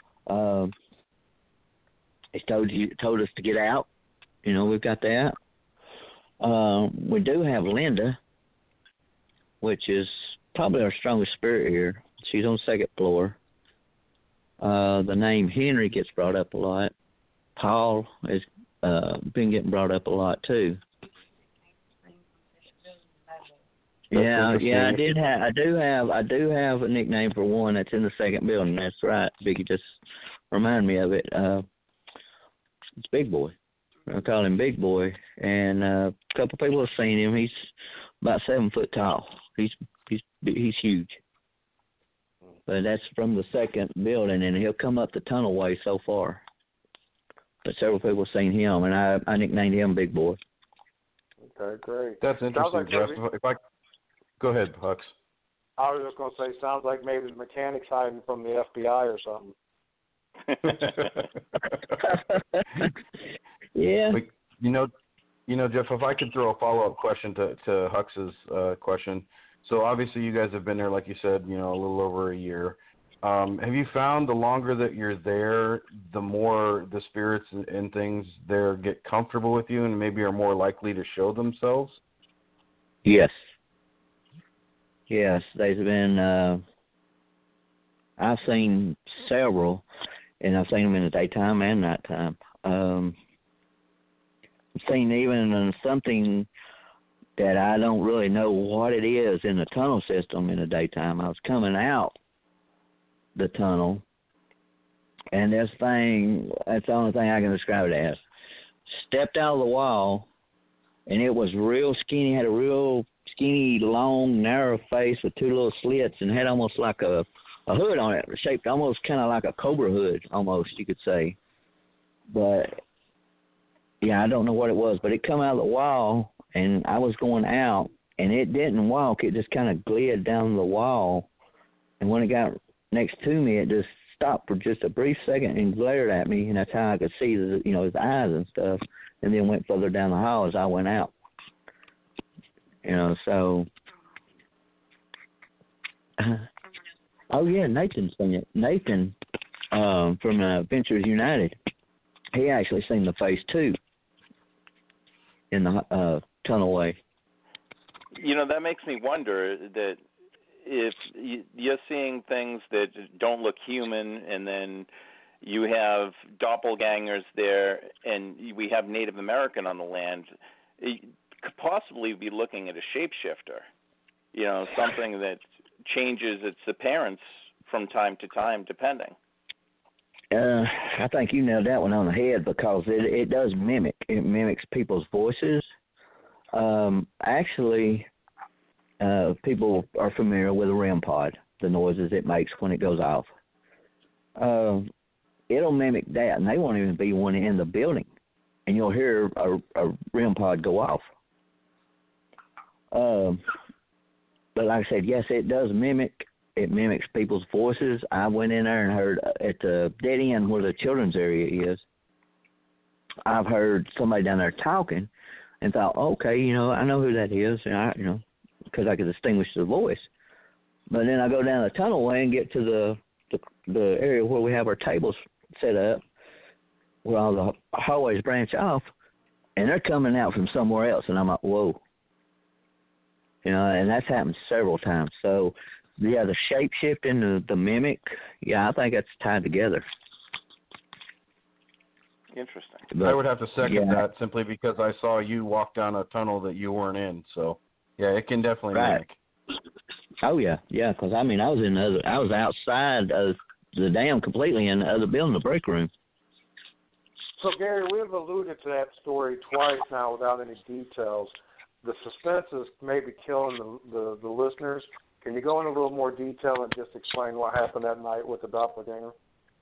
[SPEAKER 7] He's told us to get out. We've got that. We do have Linda, which is probably our strongest spirit here. She's on the 2nd floor. The name Henry gets brought up a lot. Paul has been getting brought up a lot too. Yeah, I do have a nickname for one that's in the 2nd building. That's right. Vicky just reminded me of it. It's Big Boy. I call him Big Boy, and a couple people have seen him. He's about 7 foot tall. He's huge. But that's from the 2nd building, and he'll come up the tunnelway so far. But several people have seen him, and I nicknamed him Big Boy.
[SPEAKER 6] Okay, great.
[SPEAKER 4] That's interesting, Jeff. Go ahead, Hux.
[SPEAKER 6] I was just going to say, sounds like maybe the mechanic's hiding from the FBI or something.
[SPEAKER 7] Yeah.
[SPEAKER 4] But, Jeff, if I could throw a follow-up question to Hux's question. So obviously you guys have been there, like you said, a little over a year. Have you found the longer that you're there, the more the spirits and things there get comfortable with you and maybe are more likely to show themselves?
[SPEAKER 7] Yes. Yes, there's been, I've seen several, and I've seen them in the daytime and nighttime. I've seen even something that I don't really know what it is in the tunnel system in the daytime. I was coming out the tunnel, and this thing, that's the only thing I can describe it as, stepped out of the wall, and it was real skinny, had a real skinny, long, narrow face with 2 little slits, and had almost like a hood on it, shaped almost kind of like a cobra hood, almost, you could say. But, yeah, I don't know what it was, but it come out of the wall, and I was going out, and it didn't walk. It just kind of glid down the wall, and when it got next to me, it just stopped for just a brief second and glared at me, and that's how I could see his eyes and stuff, and then went further down the hall as I went out. So... Oh, yeah, Nathan's seen it. Nathan from Adventures United, he actually seen the face, too, in the tunnelway.
[SPEAKER 5] That makes me wonder that if you're seeing things that don't look human and then you have doppelgangers there and we have Native American on the land, you could possibly be looking at a shapeshifter, something that changes its appearance from time to time, depending.
[SPEAKER 7] I think you nailed that one on the head because it does mimic. It mimics people's voices. Actually, people are familiar with a REM pod, the noises it makes when it goes off. It'll mimic that, and they won't even be one in the building, and you'll hear a REM pod go off. But like I said, yes, it does mimic. It mimics people's voices. I went in there and heard at the dead end where the children's area is, I've heard somebody down there talking and thought, okay, I know who that is, and because I could distinguish the voice. But then I go down the tunnelway and get to the area where we have our tables set up, where all the hallways branch off, and they're coming out from somewhere else, and I'm like, whoa. And that's happened several times. So, yeah, the shape-shifting, the mimic, yeah, I think that's tied together.
[SPEAKER 5] Interesting.
[SPEAKER 4] But, I would have to second that simply because I saw you walk down a tunnel that you weren't in. So, yeah, it can definitely mimic.
[SPEAKER 7] Oh, yeah, because, I was outside of the dam completely in the other building, the break room.
[SPEAKER 6] So, Gary, we've alluded to that story twice now without any details. The suspense is maybe killing the listeners. Can you go into a little more detail and just explain what happened that night with the doppelganger?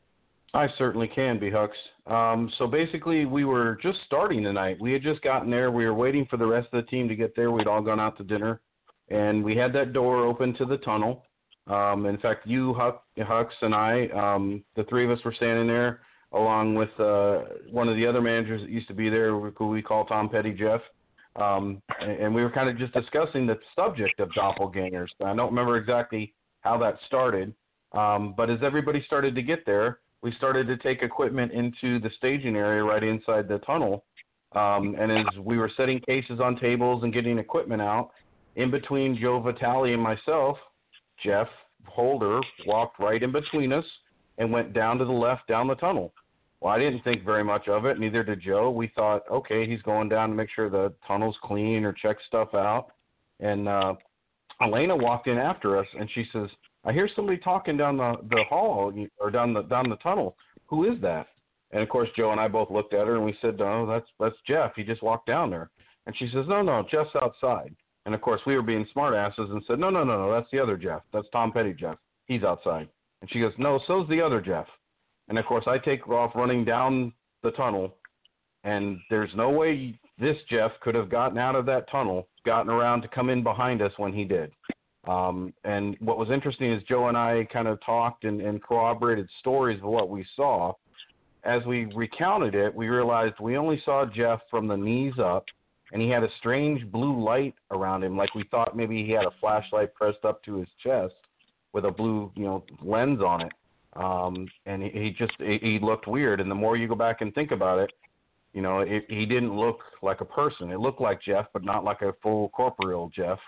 [SPEAKER 4] I certainly can be, Hux. So basically, we were just starting tonight. We had just gotten there. We were waiting for the rest of the team to get there. We'd all gone out to dinner, and we had that door open to the tunnel. In fact, you, Hux, and I, the three of us were standing there, along with one of the other managers that used to be there, who we call Tom Petty Jeff. And we were kind of just discussing the subject of doppelgangers. I don't remember exactly how that started, but as everybody started to get there, we started to take equipment into the staging area right inside the tunnel. And as we were setting cases on tables and getting equipment out, in between Joe Vitale and myself, Jeff Holder walked right in between us and went down to the left down the tunnel. Well, I didn't think very much of it, neither did Joe. We thought, okay, he's going down to make sure the tunnel's clean or check stuff out. And Elena walked in after us, and she says, I hear somebody talking down the hall or down the tunnel. Who is that? And, of course, Joe and I both looked at her, and we said, no, that's Jeff. He just walked down there. And she says, no, Jeff's outside. And, of course, we were being smartasses and said, no, that's the other Jeff. That's Tom Petty Jeff. He's outside. And she goes, no, so's the other Jeff. And, of course, I take off running down the tunnel, and there's no way this Jeff could have gotten out of that tunnel, gotten around to come in behind us when he did. And what was interesting is Joe and I kind of talked and corroborated stories of what we saw. As we recounted it, we realized we only saw Jeff from the knees up, and he had a strange blue light around him, like we thought maybe he had a flashlight pressed up to his chest with a blue, lens on it. And he looked weird. And the more you go back and think about it, he didn't look like a person. It looked like Jeff, but not like a full corporeal Jeff.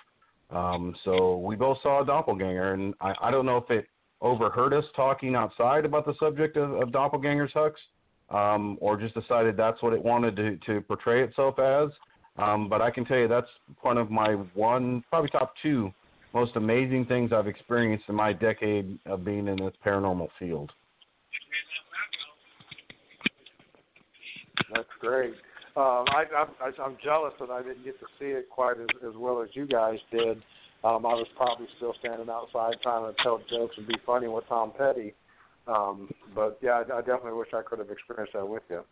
[SPEAKER 4] So we both saw a doppelganger, and I don't know if it overheard us talking outside about the subject of doppelgangers, Hux, or just decided that's what it wanted to portray itself as. But I can tell you that's one of my probably top two most amazing things I've experienced in my decade of being in this paranormal field.
[SPEAKER 6] That's great. I'm jealous that I didn't get to see it quite as well as you guys did. I was probably still standing outside trying to tell jokes and be funny with Tom Petty. But, yeah, I definitely wish I could have experienced that with you.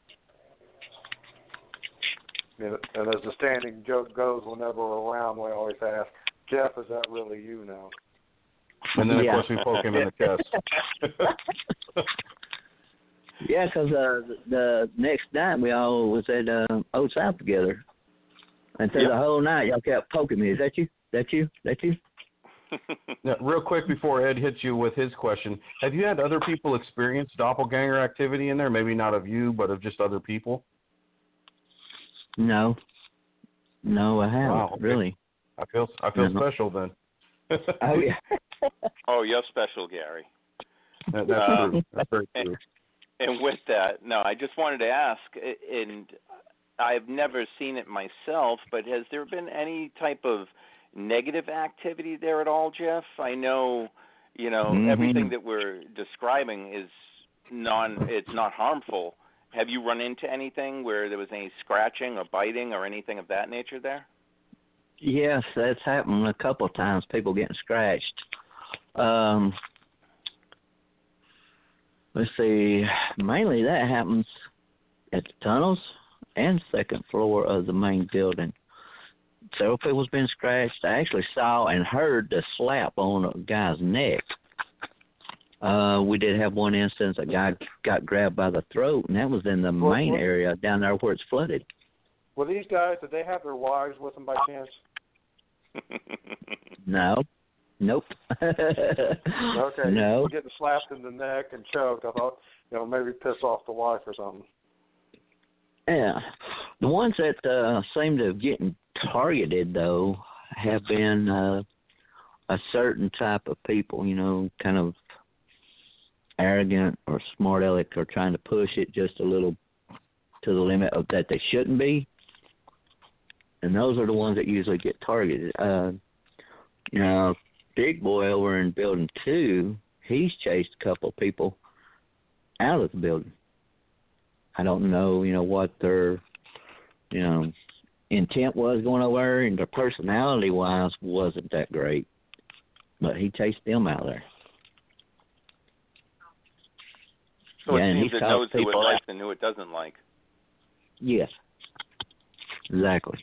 [SPEAKER 6] And as the standing joke goes, whenever we're around, we always ask, Jeff, is that really you now?
[SPEAKER 4] And then, of course, we poke him in the chest.
[SPEAKER 7] Yeah, because the next night we all was at Old South together. And through the whole night, y'all kept poking me. Is that you? That you?
[SPEAKER 4] Now, real quick before Ed hits you with his question, have you had other people experience doppelganger activity in there? Maybe not of you, but of just other people?
[SPEAKER 7] No, I haven't.
[SPEAKER 4] Wow, okay.
[SPEAKER 7] Really.
[SPEAKER 4] I feel special then.
[SPEAKER 7] Oh yeah.
[SPEAKER 5] Oh, you're special, Gary.
[SPEAKER 4] That's true. That's very true.
[SPEAKER 5] And with that, no, I just wanted to ask, and I've never seen it myself, but has there been any type of negative activity there at all, Jeff? I know, everything that we're describing is it's not harmful. Have you run into anything where there was any scratching or biting or anything of that nature there?
[SPEAKER 7] Yes, that's happened a couple of times, people getting scratched. Let's see, mainly that happens at the tunnels and second floor of the main building. Several people's been scratched. I actually saw and heard the slap on a guy's neck. We did have one instance, a guy got grabbed by the throat, and that was in the main area down there where it's flooded.
[SPEAKER 6] Were these guys, did they have their wives with them by chance?
[SPEAKER 7] No. Nope.
[SPEAKER 6] Okay.
[SPEAKER 7] No.
[SPEAKER 6] Getting slapped in the neck and choked. I thought, maybe piss off the wife or something.
[SPEAKER 7] Yeah. The ones that seem to have gotten targeted, though, have been a certain type of people, kind of arrogant or smart aleck, or trying to push it just a little to the limit of that they shouldn't be. And those are the ones that usually get targeted. Big Boy over in Building 2, he's chased a couple of people out of the building. I don't know, what their, intent was going over there, and their personality-wise wasn't that great. But he chased them out of there.
[SPEAKER 5] So
[SPEAKER 7] yeah,
[SPEAKER 5] it
[SPEAKER 7] and
[SPEAKER 5] seems
[SPEAKER 7] he's
[SPEAKER 5] it knows
[SPEAKER 7] taught
[SPEAKER 5] who it
[SPEAKER 7] people
[SPEAKER 5] likes and who it doesn't like.
[SPEAKER 7] Yes, exactly.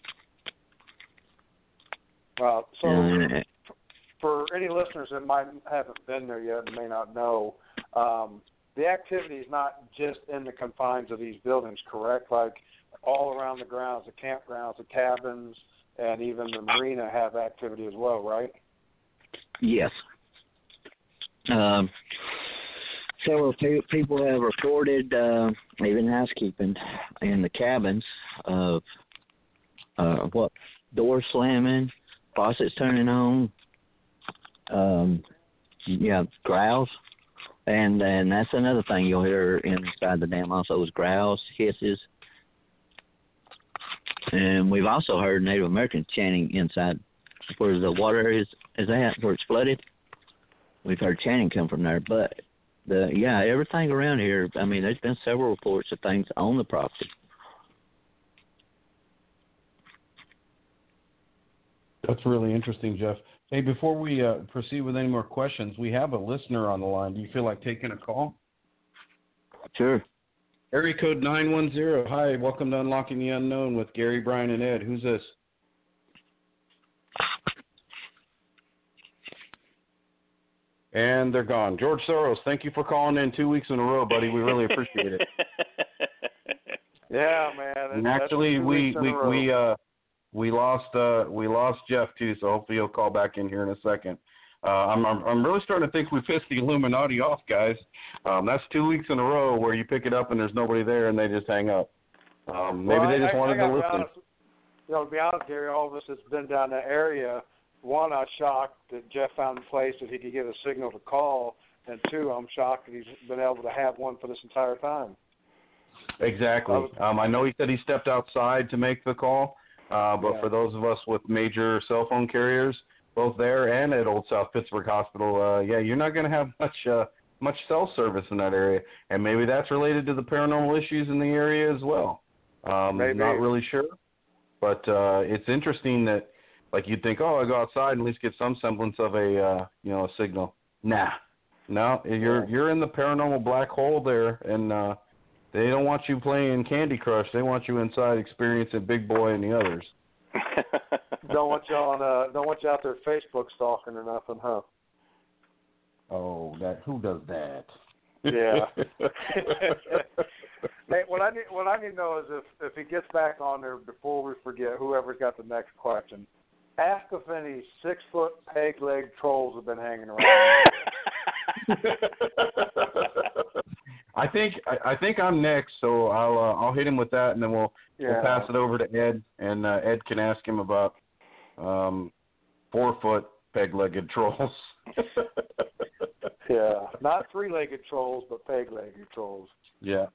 [SPEAKER 6] Well, so
[SPEAKER 7] Uh,
[SPEAKER 6] for any listeners that haven't been there yet and may not know, the activity is not just in the confines of these buildings, correct? Like all around the grounds, the campgrounds, the cabins, and even the marina have activity as well, right?
[SPEAKER 7] Yes. Several people have reported, even housekeeping in the cabins, of doors slamming, faucets turning on, growls, and that's another thing you'll hear inside the dam also is growls, hisses, and we've also heard Native Americans chanting inside where the water is at, where it's flooded. We've heard chanting come from there, but everything around here. I mean, there's been several reports of things on the property.
[SPEAKER 8] That's really interesting, Jeff. Hey, before we proceed with any more questions, we have a listener on the line. Do you feel like taking a call?
[SPEAKER 7] Sure.
[SPEAKER 8] Area code 910. Hi, welcome to Unlocking the Unknown with Gary, Brian, and Ed. Who's this? And they're gone. George Soros, thank you for calling in 2 weeks in a row, buddy. We really appreciate it.
[SPEAKER 6] Yeah, man.
[SPEAKER 8] And actually, we lost Jeff too, so hopefully he'll call back in here in a second. I'm really starting to think we pissed the Illuminati off, guys. That's 2 weeks in a row where you pick it up and there's nobody there and they just hang up. Maybe they just wanted to listen.
[SPEAKER 6] To be honest, Gary, all of us that's been down that area. One, I was shocked that Jeff found a place that he could get a signal to call, and two, I'm shocked that he's been able to have one for this entire time.
[SPEAKER 8] Exactly. I know he said he stepped outside to make the call, but for those of us with major cell phone carriers, both there and at Old South Pittsburgh Hospital, you're not going to have much cell service in that area, and maybe that's related to the paranormal issues in the area as well.
[SPEAKER 6] Maybe.
[SPEAKER 8] Not really sure, but it's interesting that. Like you'd think, I go outside and at least get some semblance of a signal. No, you're in the paranormal black hole there, and they don't want you playing Candy Crush. They want you inside experiencing Big Boy and the others.
[SPEAKER 6] Don't want you out there Facebook stalking or nothing, huh?
[SPEAKER 8] Oh, who does that?
[SPEAKER 6] Yeah. Hey, what I need to know is if he gets back on there before we forget, whoever's got the next question. Ask if any 6-foot peg-leg trolls have been hanging around.
[SPEAKER 8] I think I'm next, so I'll hit him with that, and then we'll pass it over to Ed, and Ed can ask him about 4-foot peg-legged trolls.
[SPEAKER 6] Yeah, not 3-legged trolls, but peg-legged trolls.
[SPEAKER 8] Yeah.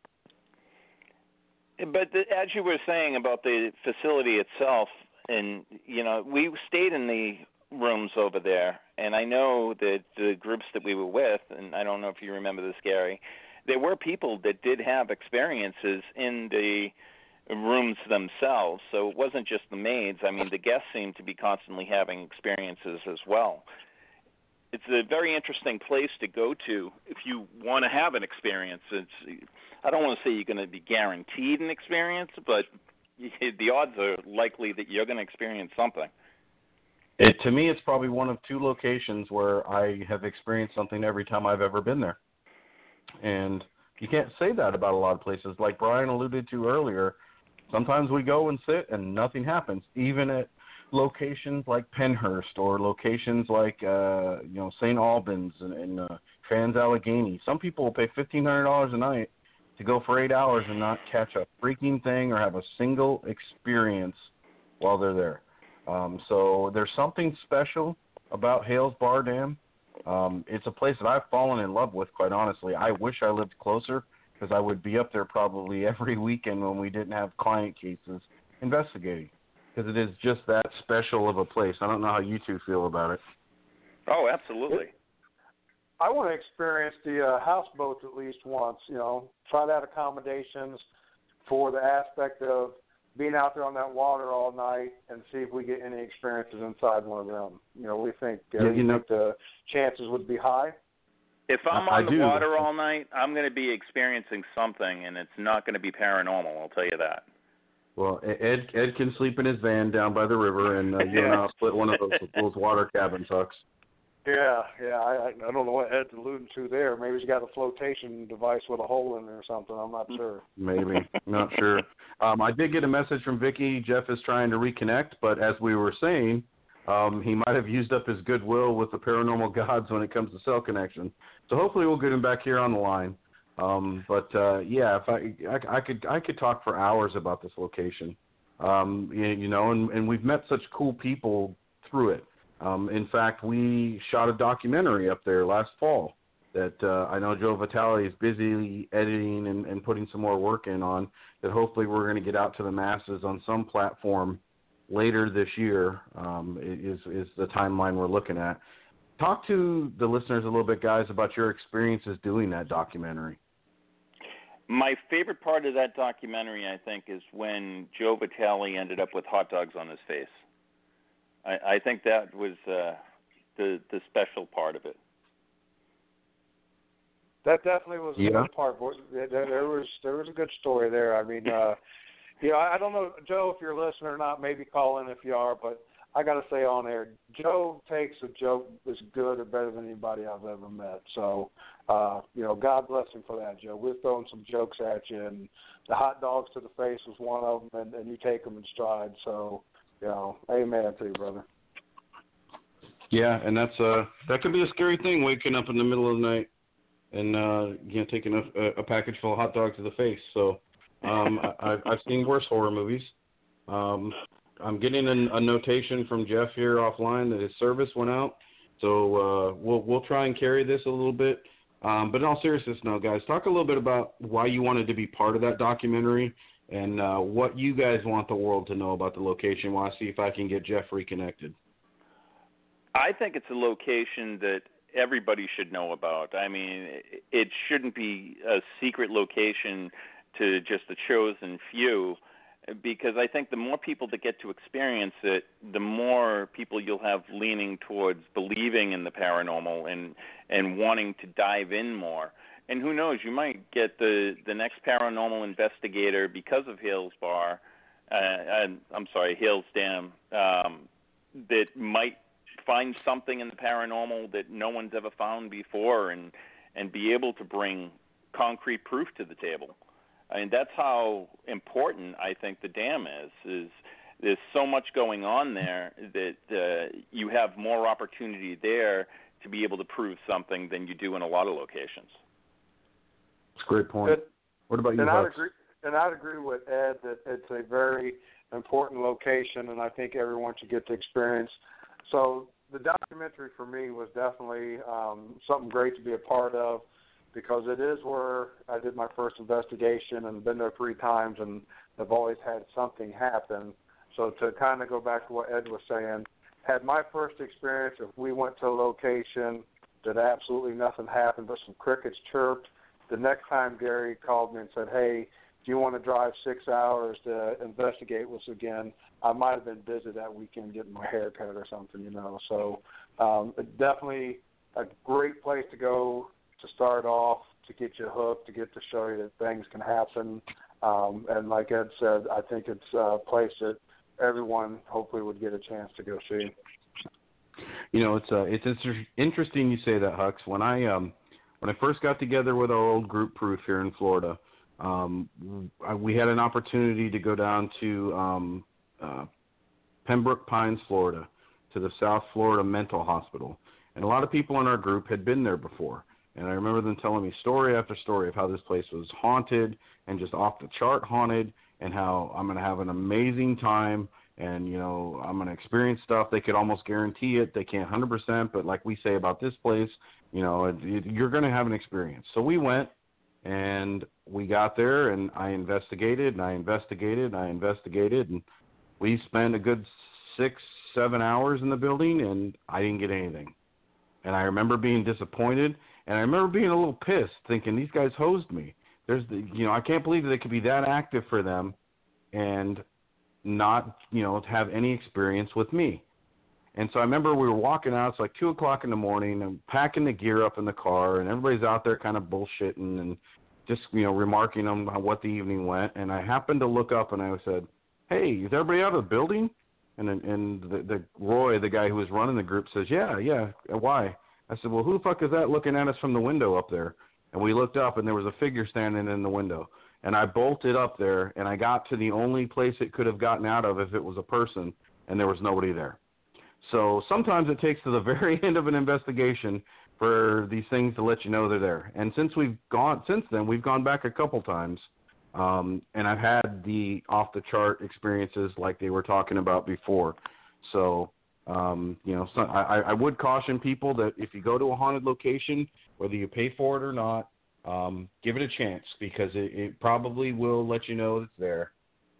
[SPEAKER 5] But as you were saying about the facility itself. And, we stayed in the rooms over there, and I know that the groups that we were with, and I don't know if you remember this, Gary, there were people that did have experiences in the rooms themselves, so it wasn't just the maids. I mean, the guests seemed to be constantly having experiences as well. It's a very interesting place to go to if you want to have an experience. I don't want to say you're going to be guaranteed an experience, but the odds are likely that you're going to experience something.
[SPEAKER 8] To me, it's probably one of two locations where I have experienced something every time I've ever been there. And you can't say that about a lot of places. Like Brian alluded to earlier, sometimes we go and sit and nothing happens, even at locations like Pennhurst or locations like St. Albans and Trans-Allegheny. Some people will pay $1,500 a night to go for 8 hours and not catch a freaking thing or have a single experience while they're there. So there's something special about Hales Bar Dam. It's a place that I've fallen in love with, quite honestly. I wish I lived closer because I would be up there probably every weekend when we didn't have client cases investigating, because it is just that special of a place. I don't know how you two feel about it.
[SPEAKER 5] Oh, absolutely.
[SPEAKER 6] I want to experience the houseboats at least once, try to have accommodations for the aspect of being out there on that water all night and see if we get any experiences inside one of them. We think, think the chances would be high?
[SPEAKER 5] If I'm on the water all night, I'm going to be experiencing something, and it's not going to be paranormal. I'll tell you that.
[SPEAKER 8] Well, Ed can sleep in his van down by the river, and you and I'll split one of those water cabins, Hucks.
[SPEAKER 6] Yeah. I don't know what Ed's alluding to there. Maybe he's got a flotation device with a hole in it or something. I'm not sure.
[SPEAKER 8] Maybe. Not sure. I did get a message from Vicky. Jeff is trying to reconnect, but as we were saying, he might have used up his goodwill with the paranormal gods when it comes to cell connection. So hopefully we'll get him back here on the line. Yeah, if I could talk for hours about this location. And we've met such cool people through it. In fact, we shot a documentary up there last fall that I know Joe Vitale is busy editing and putting some more work in on, that hopefully we're going to get out to the masses on some platform later this year, is the timeline we're looking at. Talk to the listeners a little bit, guys, about your experiences doing that documentary.
[SPEAKER 5] My favorite part of that documentary, I think, is when Joe Vitale ended up with hot dogs on his face. I think that was the special part of it.
[SPEAKER 6] That definitely was a good part. There was a good story there. I mean, I don't know, Joe, if you're listening or not. Maybe call in if you are, but I got to say on air, Joe takes a joke as good or better than anybody I've ever met. So, God bless him for that, Joe. We're throwing some jokes at you, and the hot dogs to the face was one of them, and you take them in stride. So, amen to you, brother.
[SPEAKER 8] Yeah, and that could be a scary thing, waking up in the middle of the night and taking a package full of hot dogs to the face. So I've seen worse horror movies. I'm getting a notation from Jeff here offline that his service went out. So we'll try and carry this a little bit. But in all seriousness, now, guys, talk a little bit about why you wanted to be part of that documentary and what you guys want the world to know about the location. While I see if I can get Jeff reconnected.
[SPEAKER 5] I think it's a location that everybody should know about. I mean, it shouldn't be a secret location to just a chosen few, because I think the more people that get to experience it, the more people you'll have leaning towards believing in the paranormal and wanting to dive in more. And who knows, you might get the next paranormal investigator because of Hales Dam, that might find something in the paranormal that no one's ever found before and be able to bring concrete proof to the table. I mean, that's how important I think the dam is there's so much going on there that you have more opportunity there to be able to prove something than you do in a lot of locations.
[SPEAKER 8] That's a great point. What about you, Hucks?
[SPEAKER 6] I'd agree with Ed that it's a very important location, and I think everyone should get to experience. So the documentary for me was definitely something great to be a part of, because it is where I did my first investigation and been there 3 times, and I've always had something happen. So to kind of go back to what Ed was saying, had my first experience, if we went to a location that absolutely nothing happened but some crickets chirped, the next time Gary called me and said, hey, do you want to drive 6 hours to investigate with us again? I might have been busy that weekend getting my hair cut or something, So definitely a great place to go to start off, to get you hooked, to get to show you that things can happen. And like Ed said, I think it's a place that everyone hopefully would get a chance to go see.
[SPEAKER 8] It's interesting you say that, Hucks. When I first got together with our old group, Proof, here in Florida, we had an opportunity to go down to Pembroke Pines, Florida, to the South Florida Mental Hospital. And a lot of people in our group had been there before. And I remember them telling me story after story of how this place was haunted and just off the chart haunted, and how I'm going to have an amazing time, and, I'm going to experience stuff. They could almost guarantee it. They can't 100%, but like we say about this place, you're going to have an experience. So we went, and we got there, and I investigated, and we spent a good 6-7 hours in the building, and I didn't get anything. And I remember being disappointed, and I remember being a little pissed, thinking these guys hosed me. I can't believe that it could be that active for them and not, have any experience with me. And so I remember we were walking out. It's like 2 o'clock in the morning. I'm packing the gear up in the car, and everybody's out there kind of bullshitting and just, remarking on what the evening went. And I happened to look up, and I said, "Hey, is everybody out of the building?" And the Roy, the guy who was running the group, says, "Yeah. Why?" I said, "Well, who the fuck is that looking at us from the window up there?" And we looked up, and there was a figure standing in the window. And I bolted up there, and I got to the only place it could have gotten out of if it was a person, and there was nobody there. So sometimes it takes to the very end of an investigation for these things to let you know they're there. And since then, we've gone back a couple times, and I've had the off-the-chart experiences like they were talking about before. So, I would caution people that if you go to a haunted location, whether you pay for it or not, give it a chance, because it probably will let you know it's there.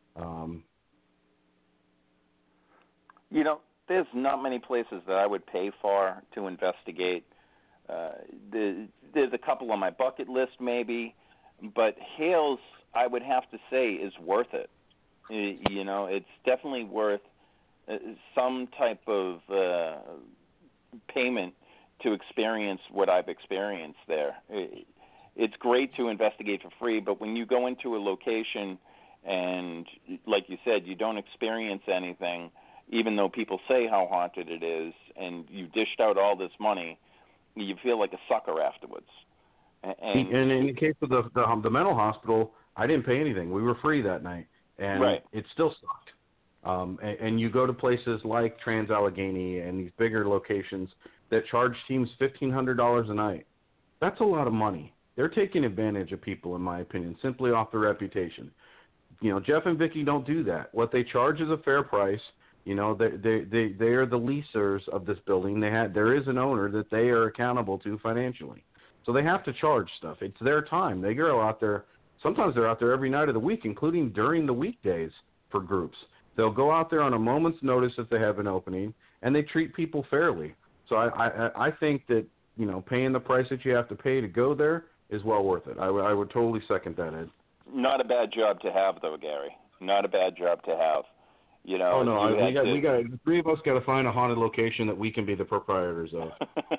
[SPEAKER 5] There's not many places that I would pay for to investigate. There's a couple on my bucket list maybe, but Hales, I would have to say, is worth it. It's definitely worth some type of payment to experience what I've experienced there. It's great to investigate for free, but when you go into a location and, like you said, you don't experience anything, even though people say how haunted it is, and you dished out all this money, you feel like a sucker afterwards. And
[SPEAKER 8] in the case of the mental hospital, I didn't pay anything. We were free that night, and
[SPEAKER 5] right.
[SPEAKER 8] It still sucked. And you go to places like Trans-Allegheny and these bigger locations that charge teams $1,500 a night. That's a lot of money. They're taking advantage of people, in my opinion, simply off their reputation. Jeff and Vicky don't do that. What they charge is a fair price. They are the leasers of this building. There is an owner that they are accountable to financially. So they have to charge stuff. It's their time. They go out there. Sometimes they're out there every night of the week, including during the weekdays for groups. They'll go out there on a moment's notice if they have an opening, and they treat people fairly. So I think that, paying the price that you have to pay to go there is well worth it. I would totally second that, Ed.
[SPEAKER 5] Not a bad job to have, though, Gary. Not a bad job to have. We got the three of us got to find a haunted location that we can be the proprietors of.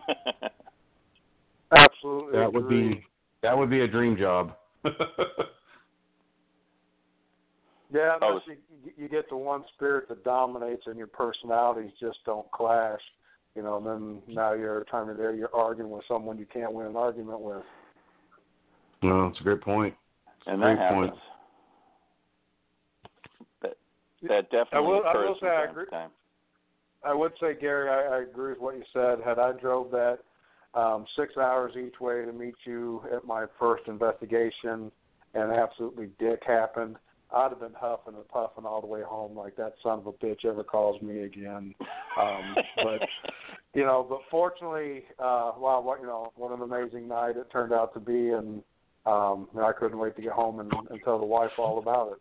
[SPEAKER 6] Absolutely.
[SPEAKER 8] That would be a dream job.
[SPEAKER 6] Yeah, unless you get the one spirit that dominates and your personalities just don't clash, and then now you're arguing with someone you can't win an argument with.
[SPEAKER 8] No, it's a great point.
[SPEAKER 5] And that happens. That definitely occurs from time to time.
[SPEAKER 6] I would say, Gary, I agree with what you said. Had I drove that 6 hours each way to meet you at my first investigation and absolutely dick happened, I'd have been huffing and puffing all the way home like that son of a bitch ever calls me again. But fortunately, what an amazing night it turned out to be, and I couldn't wait to get home and tell the wife all about it.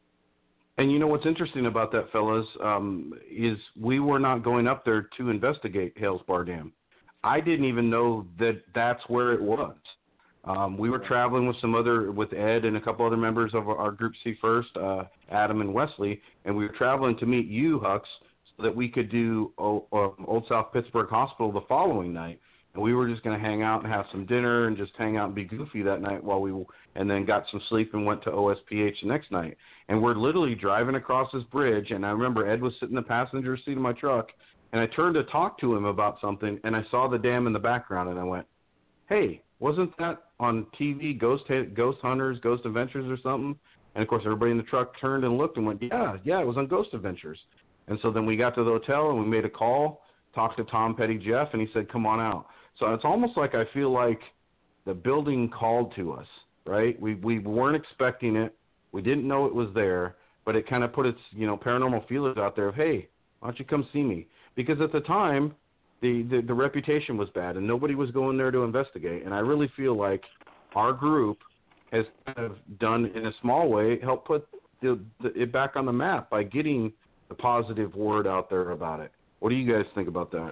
[SPEAKER 8] And what's interesting about that, fellas, is we were not going up there to investigate Hales Bar Dam. I didn't even know that that's where it was. We were traveling with Ed and a couple other members of our group C First, Adam and Wesley, and we were traveling to meet you, Hux, so that we could do Old South Pittsburgh Hospital the following night. And we were just going to hang out and have some dinner and just hang out and be goofy that night and then got some sleep and went to OSPH the next night. And we're literally driving across this bridge, and I remember Ed was sitting in the passenger seat of my truck, and I turned to talk to him about something, and I saw the dam in the background, and I went, "Hey, wasn't that on TV, Ghost Hunters, Ghost Adventures or something?" And, of course, everybody in the truck turned and looked and went, yeah, it was on Ghost Adventures. And so then we got to the hotel, and we made a call, talked to Tom Petty Jeff, and he said, "Come on out." So it's almost like I feel like the building called to us, right? We weren't expecting it. We didn't know it was there, but it kind of put its, paranormal feelers out there of, hey, why don't you come see me? Because at the time, the reputation was bad, and nobody was going there to investigate. And I really feel like our group has kind of done, in a small way, helped put it back on the map by getting the positive word out there about it. What do you guys think about that?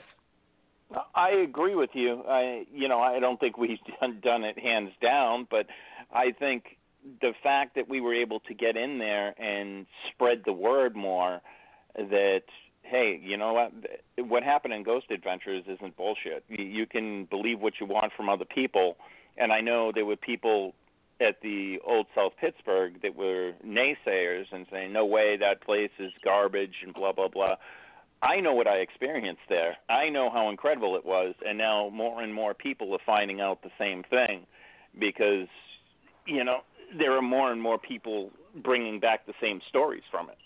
[SPEAKER 5] I agree with you. I don't think we've done it hands down, but I think the fact that we were able to get in there and spread the word more that hey, you know what? What happened in Ghost Adventures isn't bullshit. You can believe what you want from other people, and I know there were people at the Old South Pittsburgh that were naysayers and saying, no way, that place is garbage and blah, blah, blah. I know what I experienced there. I know how incredible it was, and now more and more people are finding out the same thing because, you know, there are more and more people bringing back the same stories from it.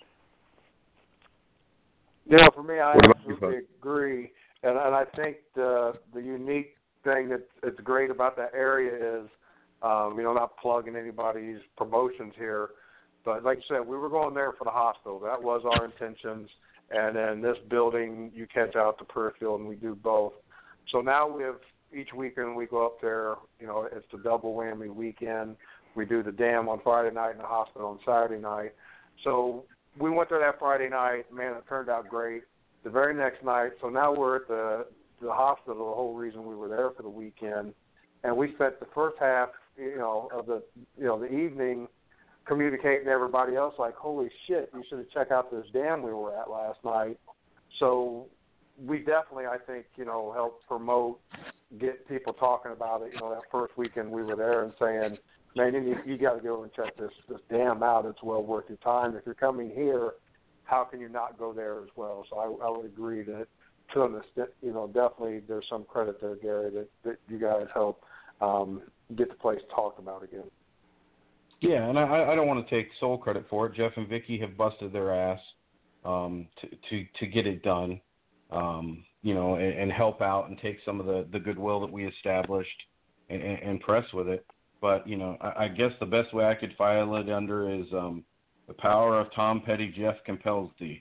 [SPEAKER 6] Yeah, for me, I absolutely agree, and I think the unique thing that's great about that area is, not plugging anybody's promotions here, but like you said, we were going there for the hospital. That was our intentions, and then this building, you catch out the peripheral, and we do both. So now each weekend we go up there, it's the double whammy weekend. We do the dam on Friday night and the hospital on Saturday night. So we went there that Friday night. Man, it turned out great. The very next night, so now we're at the hospital, the whole reason we were there for the weekend. And we spent the first half, of the evening communicating to everybody else like, holy shit, you should have checked out this dam we were at last night. So we definitely, I think, helped promote, get people talking about it. That first weekend we were there and saying, man, you got to go and check this dam out. It's well worth your time. If you're coming here, how can you not go there as well? So I would agree that to an extent, definitely there's some credit there, Gary, that you guys help get the place talked about again.
[SPEAKER 8] Yeah, and I don't want to take sole credit for it. Jeff and Vicky have busted their ass to get it done, and help out and take some of the goodwill that we established and press with it. But, I guess the best way I could file it under is the power of Tom Petty Jeff compels thee.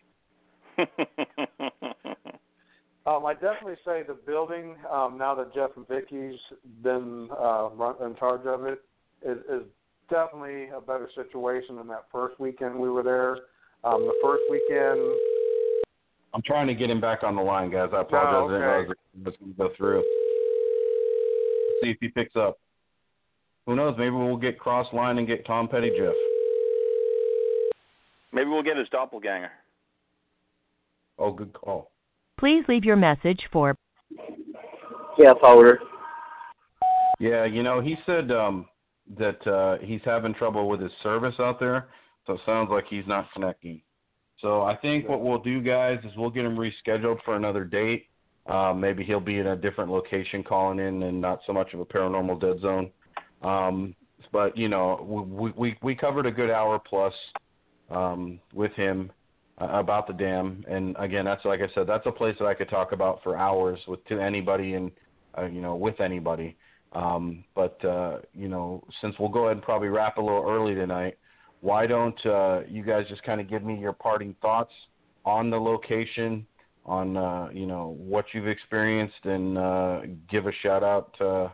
[SPEAKER 6] I definitely say the building, now that Jeff and Vicky's been in charge of it, is definitely a better situation than that first weekend we were there. The first weekend...
[SPEAKER 8] I'm trying to get him back on the line, guys. I apologize.
[SPEAKER 6] Oh, okay.
[SPEAKER 8] I was going to go through. See if he picks up. Who knows? Maybe we'll get cross-line and get Tom Petty Jeff.
[SPEAKER 5] Maybe we'll get his doppelganger.
[SPEAKER 8] Oh, good call.
[SPEAKER 1] Please leave your message for
[SPEAKER 7] Jeff Holder.
[SPEAKER 8] Yeah, he said that he's having trouble with his service out there, so it sounds like he's not connecting. So I think what we'll do, guys, is we'll get him rescheduled for another date. Maybe he'll be in a different location calling in and not so much of a paranormal dead zone. But, we covered a good hour plus with him about the dam. And, again, that's like I said, that's a place that I could talk about for hours to anybody and, with anybody. But since we'll go ahead and probably wrap a little early tonight, why don't you guys just kind of give me your parting thoughts on the location, on, what you've experienced, and give a shout-out to,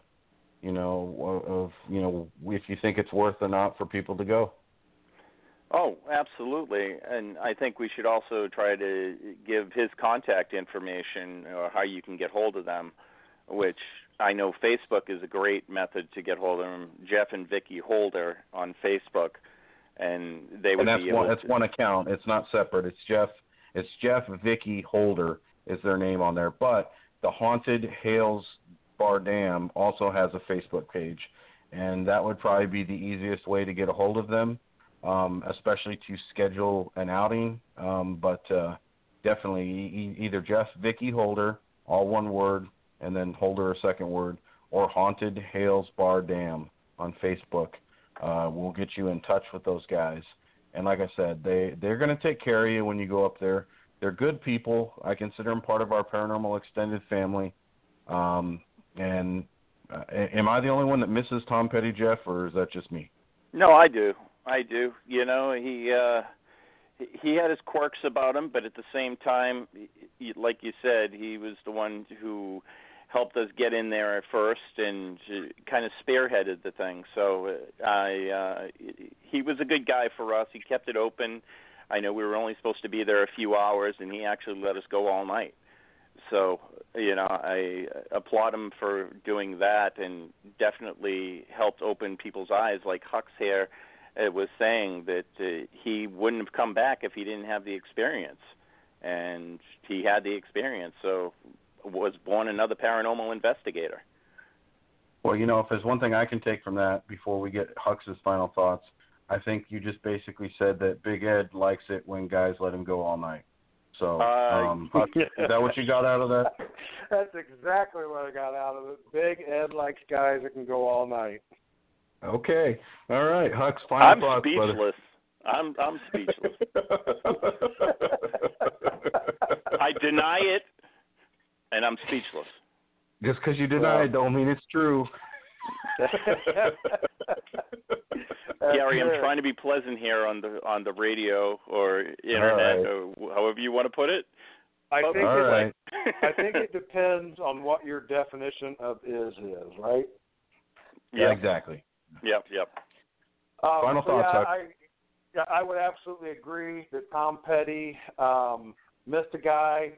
[SPEAKER 8] if you think it's worth or not for people to go.
[SPEAKER 5] Oh, absolutely. And I think we should also try to give his contact information or how you can get hold of them, which I know Facebook is a great method to get hold of them. Jeff and Vicky Holder on Facebook, and they would be able to...
[SPEAKER 8] That's one account. It's not separate. It's Jeff Vicky Holder is their name on there. But the Haunted Hales Bar Dam also has a Facebook page, and that would probably be the easiest way to get a hold of them, especially to schedule an outing. But definitely either Jeff Vicky Holder, all one word, and then Holder a second word, or Haunted Hales Bar Dam on Facebook. We'll get you in touch with those guys. And like I said, they're going to take care of you when you go up there. They're good people. I consider them part of our paranormal extended family. And am I the only one that misses Tom Petty, Jeff, or is that just me?
[SPEAKER 5] No, I do. He had his quirks about him, but at the same time, like you said, he was the one who helped us get in there at first and kind of spearheaded the thing. So he was a good guy for us. He kept it open. I know we were only supposed to be there a few hours, and he actually let us go all night. So, I applaud him for doing that and definitely helped open people's eyes. Like Hux here was saying that he wouldn't have come back if he didn't have the experience. and he had the experience, so was born another paranormal investigator.
[SPEAKER 8] Well, if there's one thing I can take from that before we get Hux's final thoughts, I think you just basically said that Big Ed likes it when guys let him go all night. So, Hux, is that what you got out of that?
[SPEAKER 6] That's exactly what I got out of it. Big Ed likes guys that can go all night.
[SPEAKER 8] Okay. All right, Hux, final thoughts,
[SPEAKER 5] speechless.
[SPEAKER 8] brother.
[SPEAKER 5] I'm speechless. I deny it, and I'm speechless.
[SPEAKER 8] Just because you deny it don't mean it's true.
[SPEAKER 5] Gary, I'm trying to be pleasant here on the radio or internet, or however you want to put it.
[SPEAKER 6] I think it depends on what your definition of is, right?
[SPEAKER 8] Yeah, exactly.
[SPEAKER 5] Yep.
[SPEAKER 8] Final thoughts, Chuck.
[SPEAKER 6] I would absolutely agree that Tom Petty missed a guy.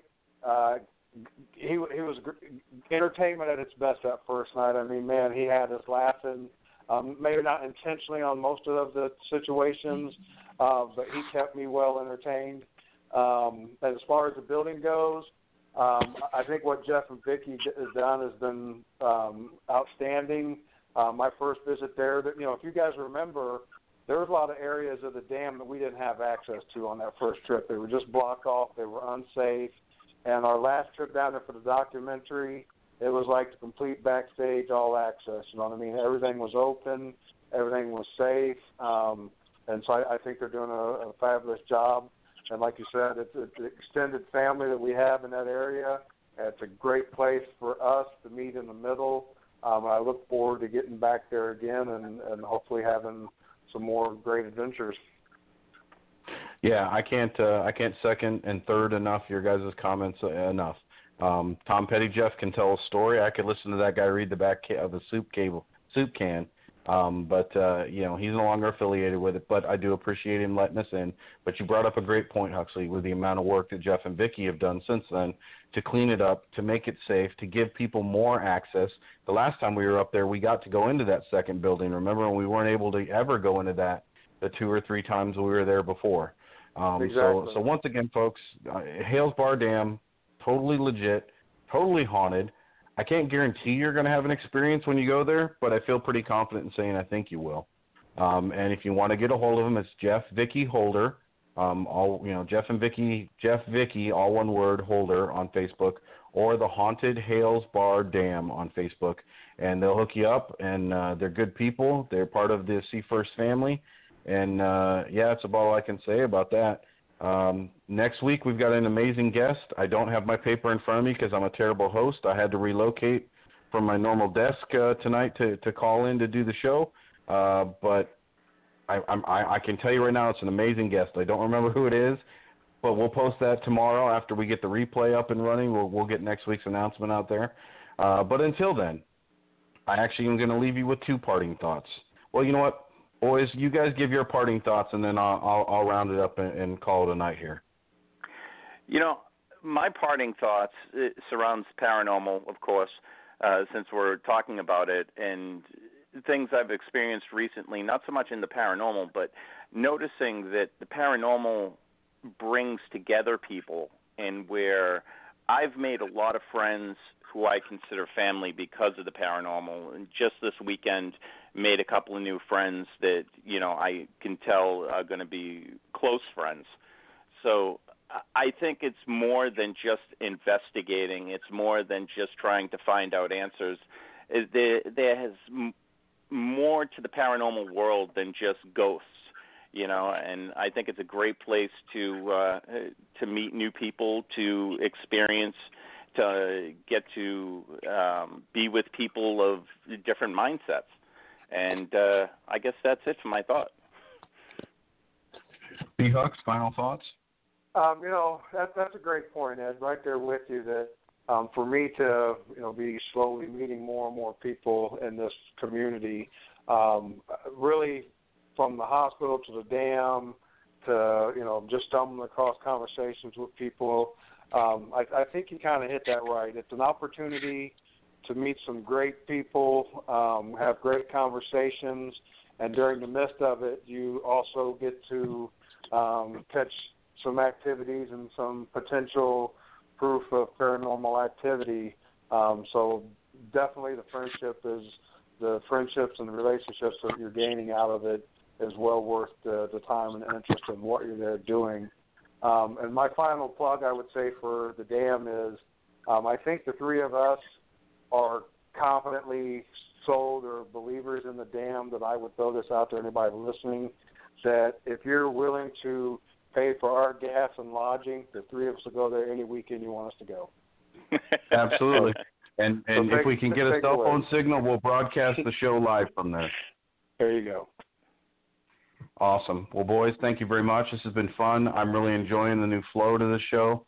[SPEAKER 6] He was entertainment at its best that first night. I mean, man, he had us laughing. Maybe not intentionally on most of the situations, but he kept me well entertained. As far as the building goes, I think what Jeff and Vicki has done has been outstanding. My first visit there, if you guys remember, there was a lot of areas of the dam that we didn't have access to on that first trip. They were just blocked off. They were unsafe. And our last trip down there for the documentary, it was like the complete backstage, all access. You know what I mean? Everything was open. Everything was safe. And so I think they're doing a fabulous job. And like you said, it's the extended family that we have in that area. It's a great place for us to meet in the middle. I look forward to getting back there again and hopefully having some more great adventures.
[SPEAKER 8] Yeah, I can't second and third enough your guys' comments enough. Tom Petty, Jeff can tell a story. I could listen to that guy read the back of a soup can. But he's no longer affiliated with it. But I do appreciate him letting us in. But you brought up a great point, Huxley, with the amount of work that Jeff and Vicki have done since then to clean it up, to make it safe, to give people more access. The last time we were up there, we got to go into that second building. Remember when we weren't able to ever go into that the 2 or 3 times we were there before.
[SPEAKER 6] Exactly.
[SPEAKER 8] So once again, folks, Hales Bar Dam, totally legit, totally haunted. I can't guarantee you're going to have an experience when you go there, but I feel pretty confident in saying I think you will. And if you want to get a hold of him, it's Jeff Vicki Holder. Jeff and Vicki, Jeff Vicki, all one word, Holder on Facebook, or the Haunted Hales Bar Dam on Facebook, and they'll hook you up. And they're good people. They're part of the Sea First family, and that's about all I can say about that. Next week we've got an amazing guest. I don't have my paper in front of me because I'm a terrible host. I had to relocate from my normal desk tonight to call in to do the show. But I can tell you right now it's an amazing guest. I don't remember who it is, but we'll post that tomorrow after we get the replay up and running. We'll get next week's announcement out there. But until then, I actually am going to leave you with 2 parting thoughts. Well, you know what? Boys, you guys give your parting thoughts, and then I'll round it up and call it a night here.
[SPEAKER 5] My parting thoughts surrounds paranormal, of course, since we're talking about it, and things I've experienced recently, not so much in the paranormal, but noticing that the paranormal brings together people, and where I've made a lot of friends who I consider family because of the paranormal. And just this weekend, made a couple of new friends that, I can tell are going to be close friends. So I think it's more than just investigating. It's more than just trying to find out answers. There has more to the paranormal world than just ghosts, and I think it's a great place to meet new people, to experience, to get to be with people of different mindsets. And I guess that's it for my thought.
[SPEAKER 8] B. Hux, final thoughts?
[SPEAKER 6] That's a great point, Ed. Right there with you that for me to be slowly meeting more and more people in this community, really from the hospital to the dam to just stumbling across conversations with people. I think you kind of hit that right. It's an opportunity to meet some great people, have great conversations, and during the midst of it, you also get to catch some activities and some potential proof of paranormal activity. So definitely the friendships and the relationships that you're gaining out of it is well worth the time and interest in what you're there doing. And my final plug, I would say, for the dam is I think the three of us are confidently sold or believers in the dam, that I would throw this out to anybody listening, that if you're willing to pay for our gas and lodging, the three of us will go there any weekend you want us to go.
[SPEAKER 8] Absolutely. And
[SPEAKER 6] So
[SPEAKER 8] if we can get a cell phone signal, we'll broadcast the show live from there.
[SPEAKER 6] There you go.
[SPEAKER 8] Awesome. Well, boys, thank you very much. This has been fun. I'm really enjoying the new flow to the show.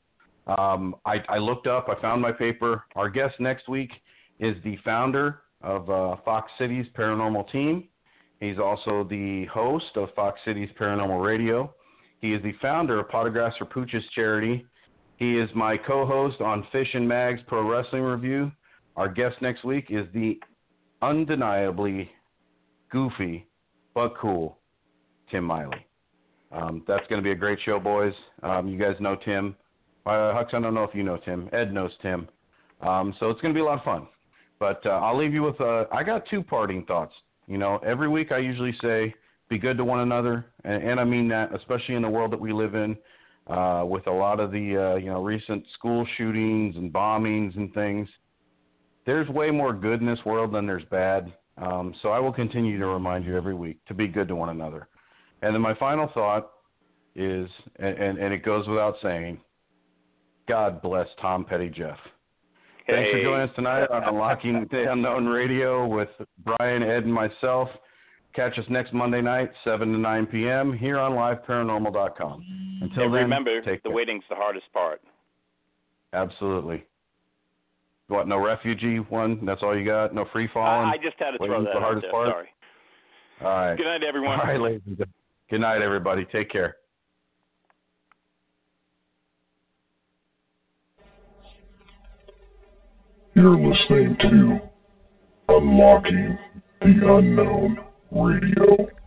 [SPEAKER 8] I looked up, I found my paper. Our guest next week is the founder of Fox Cities Paranormal Team. He's also the host of Fox Cities Paranormal Radio. He is the founder of Pottergrass for Pooches charity. He is my co-host on Fish and Mags Pro Wrestling Review. Our guest next week is the undeniably goofy but cool Tim Miley. That's going to be a great show, boys. You guys know Tim. Hux, I don't know if you know Tim. Ed knows Tim. So it's going to be a lot of fun. But I'll leave you with I got two parting thoughts. You know, every week I usually say, be good to one another. And I mean that, especially in the world that we live in, with a lot of the, recent school shootings and bombings and things. There's way more good in this world than there's bad. So I will continue to remind you every week to be good to one another. And then my final thought is, and it goes without saying, God bless Tom Petty Jeff.
[SPEAKER 5] Hey.
[SPEAKER 8] Thanks for joining us tonight on Unlocking the Unknown Radio with Brian, Ed, and myself. Catch us next Monday night, 7 to 9 p.m. here on liveparanormal.com. Until then,
[SPEAKER 5] remember,
[SPEAKER 8] take
[SPEAKER 5] the
[SPEAKER 8] care.
[SPEAKER 5] waiting's the hardest part.
[SPEAKER 8] Absolutely. What, no refugee one? That's all you got? No free falling?
[SPEAKER 5] I just had to throw
[SPEAKER 8] Waiting's
[SPEAKER 5] that
[SPEAKER 8] the
[SPEAKER 5] out
[SPEAKER 8] hardest
[SPEAKER 5] there.
[SPEAKER 8] part?
[SPEAKER 5] Sorry.
[SPEAKER 8] All right.
[SPEAKER 5] Good night, everyone.
[SPEAKER 8] All right, ladies and gentlemen. Good night, everybody. Take care.
[SPEAKER 3] You're listening to Unlocking the Unknown Radio.